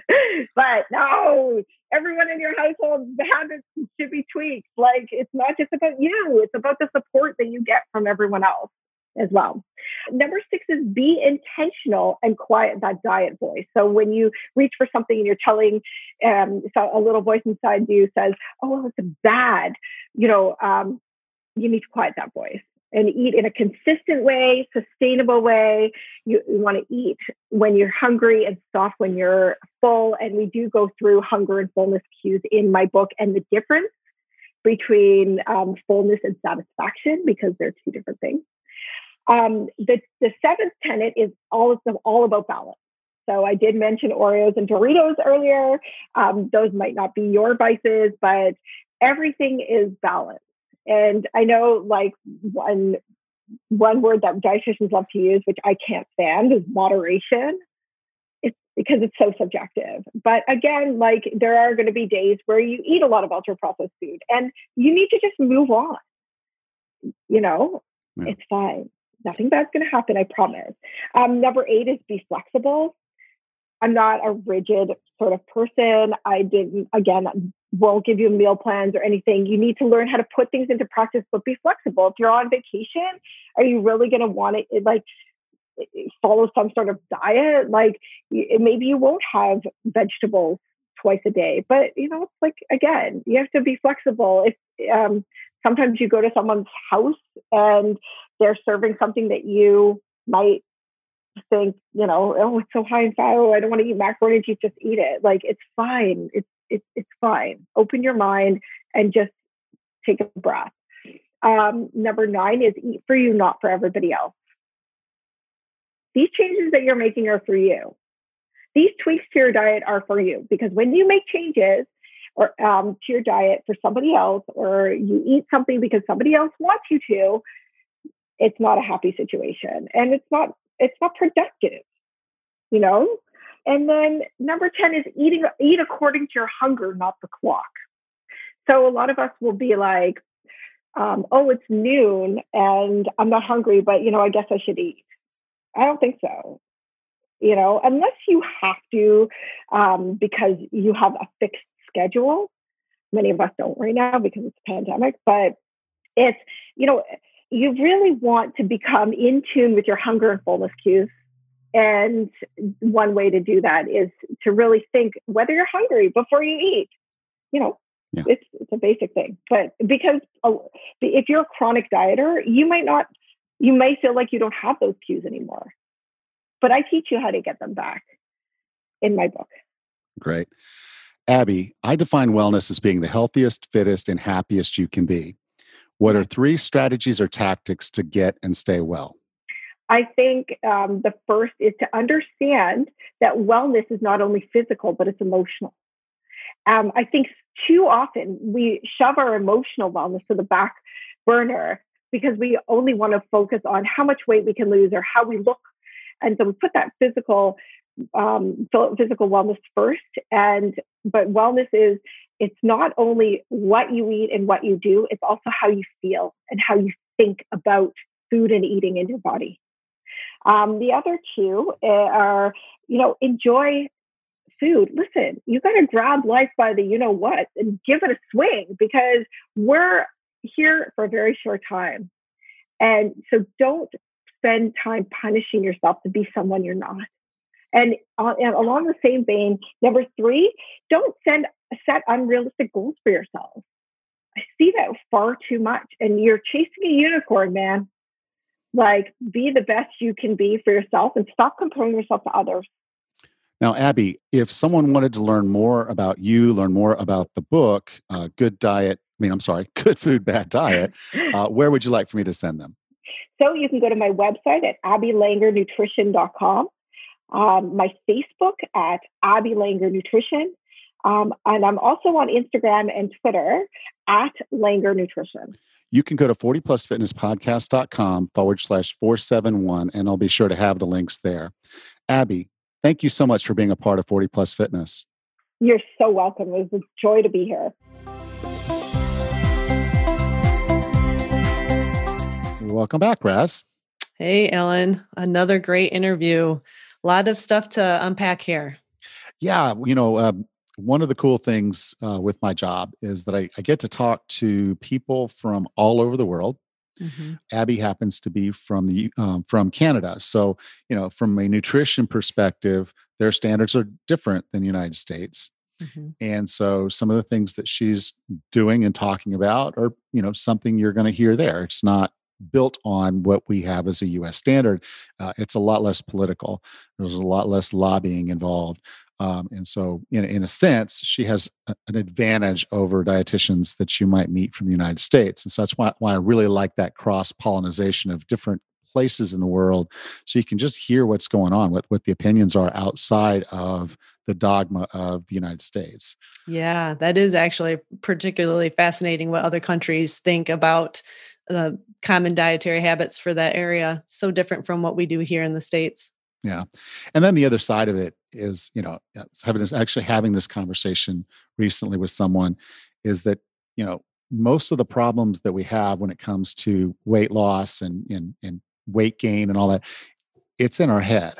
But no, everyone in your household, the habits should be tweaked. Like, it's not just about you, it's about the support that you get from everyone else as well. Number six is be intentional and quiet that diet voice. So when you reach for something and you're telling, um, so a little voice inside you says, oh, it's bad, you know, um, you need to quiet that voice and eat in a consistent way, sustainable way. You, you want to eat when you're hungry and stop when you're full. And we do go through hunger and fullness cues in my book and the difference between um, fullness and satisfaction, because they're two different things. Um, the, the seventh tenet is all, all about balance. So I did mention Oreos and Doritos earlier. Um, those might not be your vices, but everything is balance. And I know, like, one one word that dietitians love to use, which I can't stand, is moderation. It's because it's so subjective. But again, like, there are going to be days where you eat a lot of ultra processed food and you need to just move on. You know, yeah. It's fine. Nothing bad's going to happen, I promise. Um, number eight is be flexible. I'm not a rigid sort of person. I didn't, again, won't give you meal plans or anything. You need to learn how to put things into practice, but be flexible. If you're on vacation, are you really going to want to like follow some sort of diet? Like, maybe you won't have vegetables twice a day, but you know, it's like, again, you have to be flexible. If um, sometimes you go to someone's house and they're serving something that you might think, you know, oh, it's so high in fat. Oh, I don't want to eat macaroni and cheese. Just eat it. Like, it's fine. It's it's it's fine. Open your mind and just take a breath. Um, number nine is eat for you, not for everybody else. These changes that you're making are for you. These tweaks to your diet are for you, because when you make changes or um, to your diet for somebody else, or you eat something because somebody else wants you to, it's not a happy situation, and it's not it's not productive, you know? And then number ten is eating, eat according to your hunger, not the clock. So a lot of us will be like, um, oh, it's noon and I'm not hungry, but, you know, I guess I should eat. I don't think so. You know, unless you have to, um, because you have a fixed schedule. Many of us don't right now because it's a pandemic, but it's, you know, you really want to become in tune with your hunger and fullness cues. And one way to do that is to really think whether you're hungry before you eat. You know, yeah. it's it's a basic thing. But because uh, if you're a chronic dieter, you might not, you may feel like you don't have those cues anymore. But I teach you how to get them back in my book. Great. Abby, I define wellness as being the healthiest, fittest, and happiest you can be. What are three strategies or tactics to get and stay well? I think um, the first is to understand that wellness is not only physical, but it's emotional. Um, I think too often we shove our emotional wellness to the back burner because we only want to focus on how much weight we can lose or how we look. And so we put that physical um, physical wellness first. And but wellness is, it's not only what you eat and what you do, it's also how you feel and how you think about food and eating in your body. Um, the other two are, you know, enjoy food. Listen, you got to grab life by the, you know what, and give it a swing, because we're here for a very short time. And so don't spend time punishing yourself to be someone you're not. And, uh, and along the same vein, number three, don't send, set unrealistic goals for yourself. I see that far too much. And you're chasing a unicorn, man. Like, be the best you can be for yourself and stop comparing yourself to others. Now, Abby, if someone wanted to learn more about you, learn more about the book, uh, Good Diet, I mean, I'm sorry, Good Food, Bad Diet, uh, where would you like for me to send them? So you can go to my website at abby langer nutrition dot com, um, my Facebook at Abby Langer Nutrition, um, and I'm also on Instagram and Twitter at Langer Nutrition. You can go to forty plus fitness podcast dot com forward slash four seven one, and I'll be sure to have the links there. Abby, thank you so much for being a part of forty plus Fitness. You're so welcome. It was a joy to be here. Welcome back, Raz. Hey, Ellen. Another great interview. A lot of stuff to unpack here. Yeah, you know, um, one of the cool things uh, with my job is that I, I get to talk to people from all over the world. Mm-hmm. Abby happens to be from the um, from Canada, so you know, from a nutrition perspective, their standards are different than the United States, mm-hmm. and so some of the things that she's doing and talking about are, you know, something you're going to hear there. It's not built on what we have as a U S standard. Uh, it's a lot less political. There's a lot less lobbying involved. Um, and so, in, in a sense, she has a, an advantage over dietitians that you might meet from the United States. And so that's why, why I really like that cross-pollination of different places in the world. So you can just hear what's going on, what, what the opinions are outside of the dogma of the United States. Yeah, that is actually particularly fascinating what other countries think about uh, common dietary habits for that area. So different from what we do here in the States. Yeah. And then the other side of it is, you know, having this, actually having this conversation recently with someone is that, you know, most of the problems that we have when it comes to weight loss and, and, and weight gain and all that, it's in our head.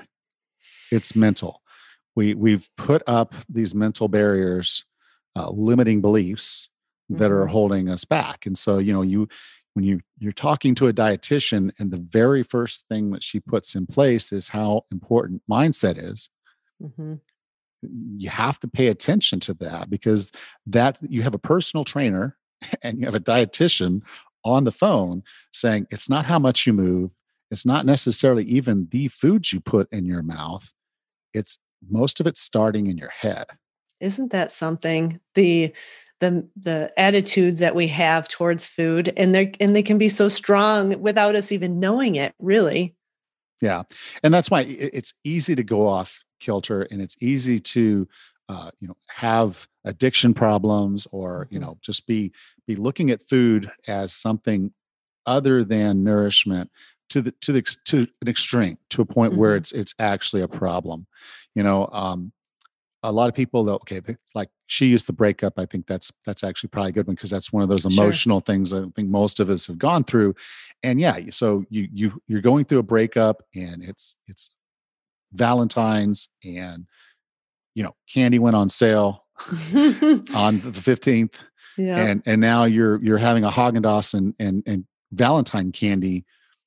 It's mental. We, we've put up these mental barriers, uh, limiting beliefs that mm-hmm. are holding us back. And so, you know, you, when you, you're talking to a dietitian and the very first thing that she puts in place is how important mindset is, mm-hmm. you have to pay attention to that, because that you have a personal trainer and you have a dietitian on the phone saying, it's not how much you move. It's not necessarily even the foods you put in your mouth. It's most of it starting in your head. Isn't that something? The the the attitudes that we have towards food, and they and they can be so strong without us even knowing it, really. Yeah. And that's why it's easy to go off kilter, and it's easy to uh, you know, have addiction problems, or, you know, just be be looking at food as something other than nourishment to the to the to an extreme, to a point mm-hmm. where it's it's actually a problem. You know, um, a lot of people, though, okay, it's like she used the breakup. I think that's that's actually probably a good one, because that's one of those emotional sure. things I think most of us have gone through. And yeah, so you you you're going through a breakup, and it's it's Valentine's, and you know, candy went on sale on the fifteenth, yeah. and and now you're you're having a Haagen-Dazs and and and Valentine candy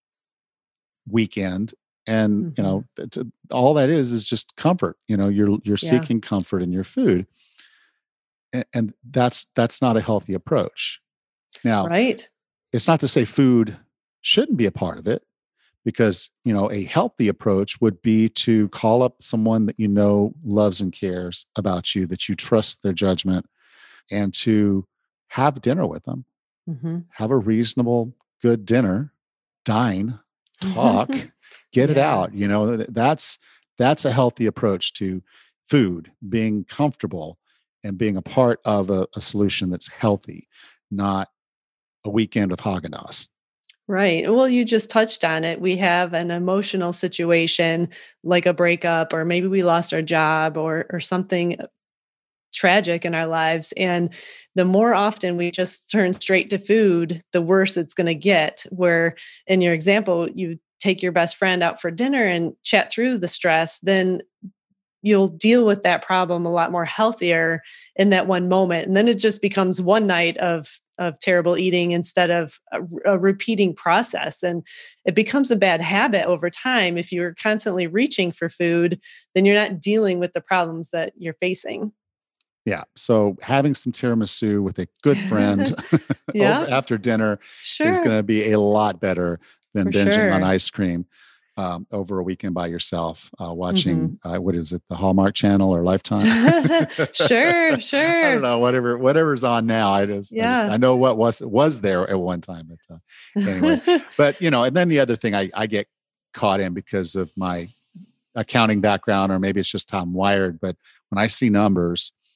weekend. And, mm-hmm. you know, th- all that is, is just comfort. You know, you're, you're yeah. seeking comfort in your food. And, and that's, that's not a healthy approach. Now, right. It's not to say food shouldn't be a part of it, because, you know, a healthy approach would be to call up someone that you know loves and cares about you, that you trust their judgment, and to have dinner with them, mm-hmm. have a reasonable, good dinner, dine, talk, get yeah. it out. You know, that's, that's a healthy approach to food, being comfortable and being a part of a, a solution that's healthy, not a weekend of Haagen-Dazs. Right. Well, you just touched on it. We have an emotional situation like a breakup, or maybe we lost our job, or or something tragic in our lives. And the more often we just turn straight to food, the worse it's going to get. Where in your example, you take your best friend out for dinner and chat through the stress, then you'll deal with that problem a lot more healthier in that one moment. And then it just becomes one night of of terrible eating instead of a, a repeating process. And it becomes a bad habit over time. If you're constantly reaching for food, then you're not dealing with the problems that you're facing. Yeah. So having some tiramisu with a good friend yeah. over after dinner sure. is going to be a lot better than for binging sure. on ice cream um, over a weekend by yourself, uh, watching, mm-hmm. uh, what is it, the Hallmark Channel or Lifetime? Sure, sure. I don't know, whatever, whatever's on now. I just, yeah. I, just I know what was was there at one time. But uh, anyway, but you know, and then the other thing I, I get caught in because of my accounting background, or maybe it's just how I'm wired. But when I see numbers,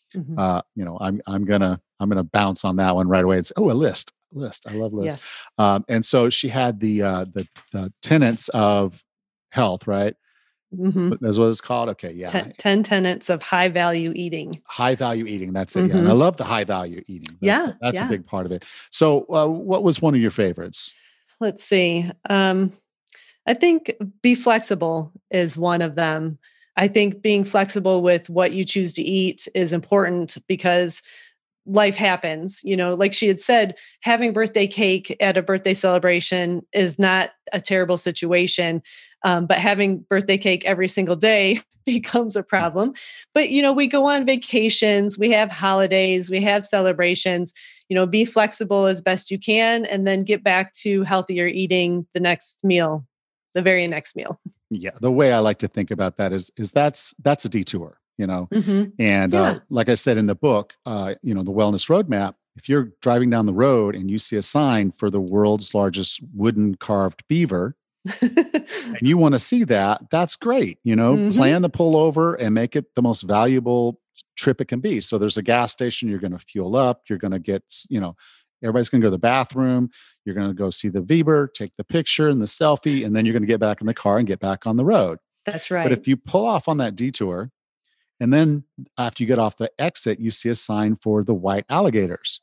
Mhm. Uh, you know, I'm I'm gonna I'm gonna bounce on that one right away and say, oh, a list, a list. I love lists. Yes. Um, and so she had the uh, the the tenets of health, right? Mhm. That's what it's called. Okay, yeah, ten, ten tenets of high value eating. high value eating. That's it. Yeah, and I Mhm. love the high value eating. That's Yeah, that's a yeah. big part of it. So, uh, what was one of your favorites? Let's see. Um, I think be flexible is one of them. I think being flexible with what you choose to eat is important because life happens. You know, like she had said, having birthday cake at a birthday celebration is not a terrible situation. Um, but having birthday cake every single day becomes a problem. But, you know, we go on vacations, we have holidays, we have celebrations. You know, be flexible as best you can and then get back to healthier eating the next meal, the very next meal. Yeah, the way I like to think about that is is that's that's a detour, you know. Hmm. And uh, Yeah. like I said in the book, uh, you know, the wellness roadmap. If you're driving down the road and you see a sign for the world's largest wooden carved beaver, and you want to see that, that's great. You know, Hmm. plan the pullover and make it the most valuable trip it can be. So there's a gas station, you're going to fuel up, you're going to get, you know, everybody's going to go to the bathroom, you're going to go see the Weber, take the picture and the selfie, and then you're going to get back in the car and get back on the road. That's But right. if you pull off on that detour, and then after you get off the exit, you see a sign for the white alligators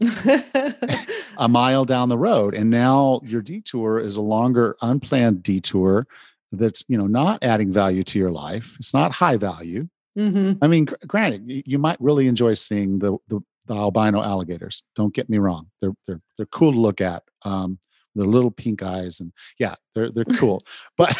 a mile down the road. And now your detour is a longer, unplanned detour that's, you know, not adding value to your life. It's not high value. Hmm. I mean, gr- granted, you, you might really enjoy seeing the, the the albino alligators. Don't get me wrong; they're they're they're cool to look at. Um, their little pink eyes, and yeah, they're they're cool. But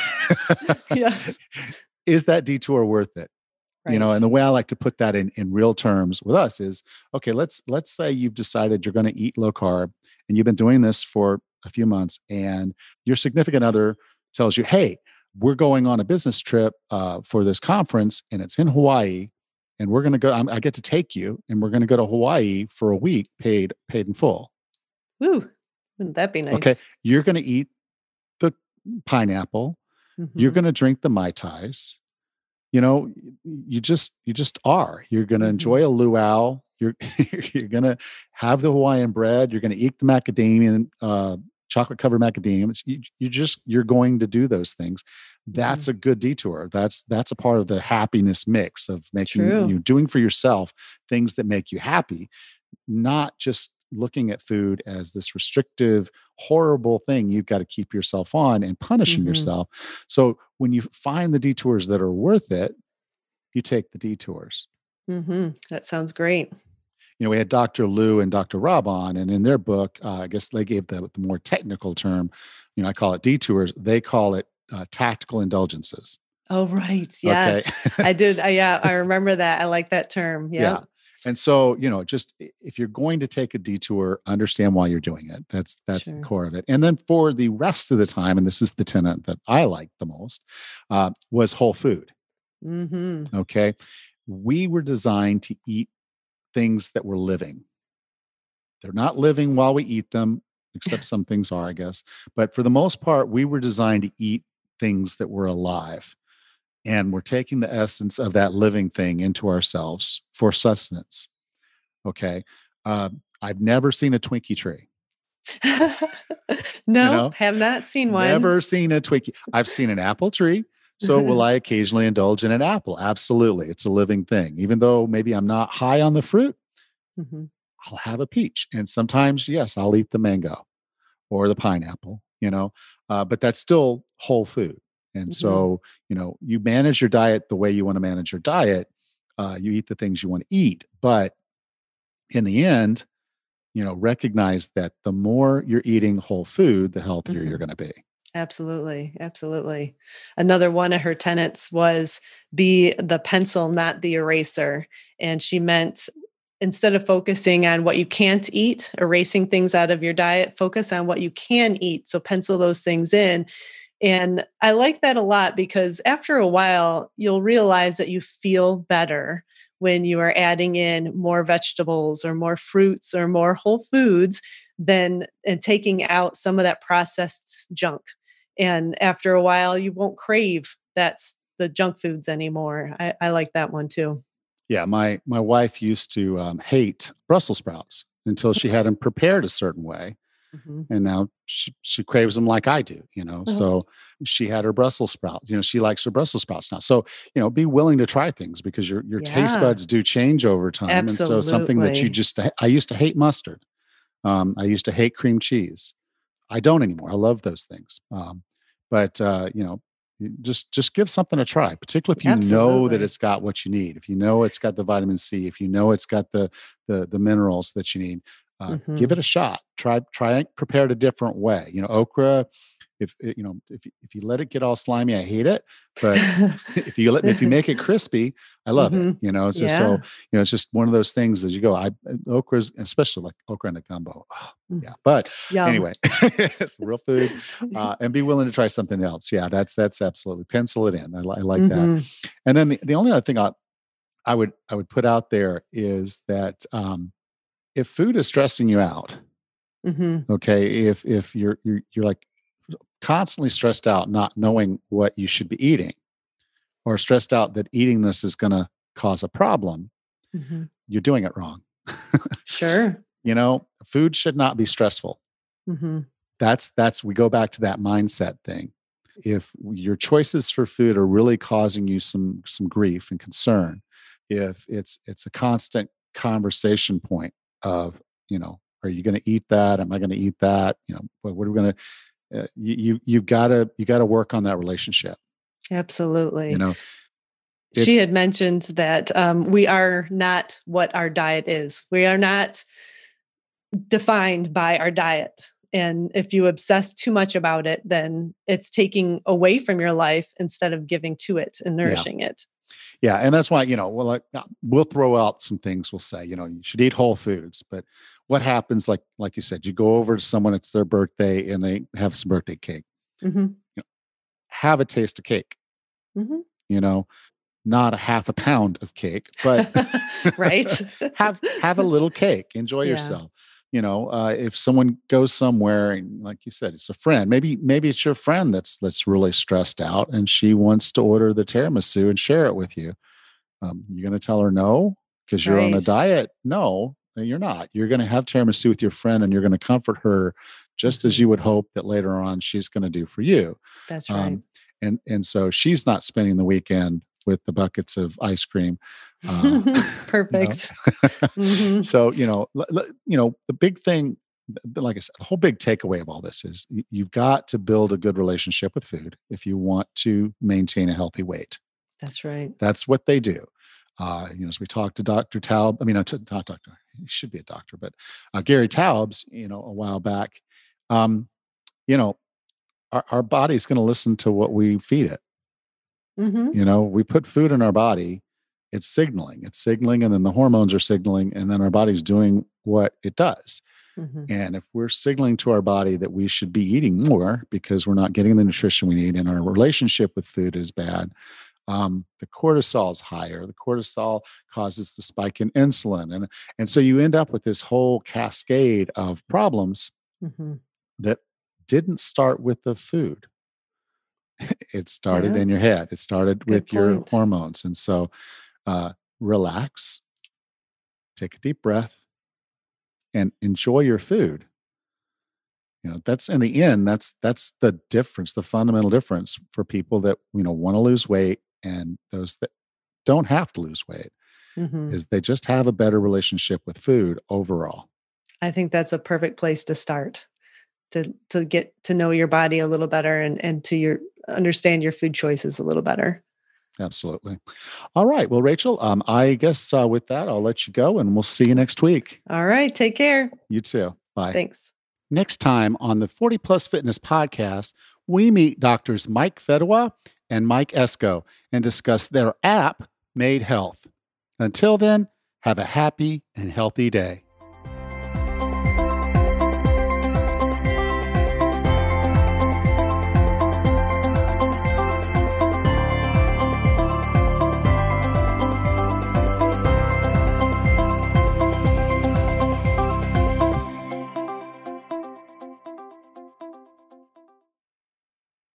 Yes. is that detour worth it? You know, Right. and the way I like to put that in in real terms with us is, okay, let's let's say you've decided you're going to eat low carb, and you've been doing this for a few months, and your significant other tells you, hey, we're going on a business trip uh, for this conference, and it's in Hawaii, and we're going to go. I'm, I get to take you, and we're going to go to Hawaii for a week, paid paid in full. Woo. Wouldn't that be Okay, nice? you're going to eat the pineapple. You're Hmm. going to drink the mai tais. You know, you just you just are. You're going to Hmm. enjoy a luau. You're you're going to have the Hawaiian bread. You're going to eat the macadamia, uh, chocolate covered macadamias. You, you just you're going to do those things. Hmm. That's a good detour. That's that's a part of the happiness mix of making True. you doing for yourself things that make you happy, not just looking at food as this restrictive, horrible thing you've got to keep yourself on and punishing Hmm. yourself. So when you find the detours that are worth it, you take the detours. Hmm. That sounds great. You know, we had Doctor Lou and Doctor Rob on, and in their book, uh, I guess they gave the, the more technical term. You know, I call it detours. They call it uh, tactical indulgences. Oh, right. Okay. Yes. I did. I, yeah, I remember that. I like that term. Yeah. Yep. And so, you know, just i- if you're going to take a detour, understand why you're doing it. That's that's the Sure. core of it. And then for the rest of the time, and this is the tenet that I liked the most, uh, was whole food. Hmm. Okay. We were designed to eat things that were living. They're not living while we eat them, except some things are, I guess. But for the most part, we were designed to eat things that were alive. And we're taking the essence of that living thing into ourselves for sustenance. Okay. Uh, I've never seen a Twinkie tree, you No, know, have not seen one. never seen a Twinkie. I've seen an apple tree. So will I occasionally indulge in an apple? Absolutely. It's a living thing. Even though maybe I'm not high on the fruit, Hmm. I'll have a peach. And sometimes, yes, I'll eat the mango or the pineapple, you know, uh, but that's still whole food. And Hmm. so, you know, you manage your diet the way you want to manage your diet. Uh, you eat the things you want to eat. But in the end, you know, recognize that the more you're eating whole food, the healthier Hmm. you're going to be. Absolutely. Absolutely. Another one of her tenets was be the pencil, not the eraser. And she meant instead of focusing on what you can't eat, erasing things out of your diet, focus on what you can eat. So pencil those things in. And I like that a lot because after a while, you'll realize that you feel better when you are adding in more vegetables or more fruits or more whole foods than and taking out some of that processed junk. And after a while, you won't crave that's the junk foods anymore. I, I like that one too. Yeah, my my wife used to um, hate Brussels sprouts until she had them prepared a certain way, Mm-hmm. and now she she craves them like I do. You know, Oh, so she had her Brussels sprouts. You know, she likes her Brussels sprouts now. So you know, be willing to try things because your your taste yeah, buds do change over time. And so something that you absolutely. just I used to hate mustard. Um, I used to hate cream cheese. I don't anymore. I love those things. Um, but uh, you know, you just just give something a try, particularly if you know that Absolutely. it's got what you need. If you know it's got the vitamin C, if you know it's got the the the minerals that you need, uh, give Mm-hmm. it a shot. Try try it prepared a different way. You know, okra. If it- you know if you- if you let it get all slimy, I hate it. But if you let if you make it crispy, I love it. Mm-hmm. You know, so so Yeah. you know it's just one of those things as you go. I okra's especially like okra in a gumbo. Oh, Mm. yeah, but Yum. anyway, it's real food, uh, and be willing to try something else. Yeah, that's that's absolutely pencil it in. I, li- I like that. Mm-hmm. And then the, the only other thing I, I would I would put out there is that um, if food is stressing you out, Mm-hmm. okay, if if you're you're you're like constantly stressed out, not knowing what you should be eating, or stressed out that eating this is going to cause a problem, Mm-hmm. you're doing it wrong. Sure. You know, food should not be stressful. Mm-hmm. That's that's we go back to that mindset thing. If your choices for food are really causing you some some grief and concern, if it's it's a constant conversation point of, you know, are you going to eat that? Am I going to eat that? You know, what, what are we going to? Uh, you you you've got to you got to work on that relationship. You Absolutely. know, She it's had mentioned that um, we are not what our diet is. We are not defined by our diet. And if you obsess too much about it, then it's taking away from your life instead of giving to it and yeah. nourishing it. Yeah, and that's why, you know, well, like, uh, we'll throw out some things. We'll say, you know, you should eat whole foods. But what happens, like like you said, you go over to someone, it's their birthday, and they have some birthday cake. Mm-hmm. You know, have a taste of cake. Mm-hmm. You know, not a half a pound of cake, but Right. have have a little cake. Enjoy Yeah. yourself. You know, uh, if someone goes somewhere and, like you said, it's a friend. Maybe maybe it's your friend that's that's really stressed out, and she wants to order the tiramisu and share it with you. Um, you're going to tell her no because you're on a Right. diet? No, you're not. You're going to have tiramisu with your friend, and you're going to comfort her just as Mm-hmm. you would hope that later on she's going to do for you. That's right. Um, and and so she's not spending the weekend with the buckets of ice cream. Uh, you know, Perfect. Mm-hmm. so you know, l- l- you know, the big thing, th- like I said, the whole big takeaway of all this is y- you've got to build a good relationship with food if you want to maintain a healthy weight. That's right. That's what they do. Uh, you know, as we talked to Doctor Taub, I mean, not, to- not doctor, he should be a doctor, but uh, Gary Taubes, you know, a while back, um, you know, our, our body's going to listen to what we feed it. Mm-hmm. You know, we put food in our body, it's signaling, it's signaling, and then the hormones are signaling, and then our body's doing what it does. Mm-hmm. And if we're signaling to our body that we should be eating more because we're not getting the nutrition we need and our relationship with food is bad, um, the cortisol is higher. The cortisol causes the spike in insulin. And, and so you end up with this whole cascade of problems Mm-hmm. that didn't start with the food. It started Yeah. in your head. It started Good with your point. hormones. And so uh, relax, take a deep breath, and enjoy your food. You know, that's in the end, that's that's the difference, the fundamental difference for people that, you know, want to lose weight and those that don't have to lose weight Mm-hmm. is they just have a better relationship with food overall. I think that's a perfect place to start to to get to know your body a little better and and to your understand your food choices a little better. Absolutely. All right. Well, Rachel, um, I guess uh, with that, I'll let you go and we'll see you next week. All right. Take care. You too. Bye. Thanks. Next time on the forty Plus Fitness podcast, we meet doctors Mike Fedwa and Mike Esco and discuss their app, Made Health. Until then, have a happy and healthy day.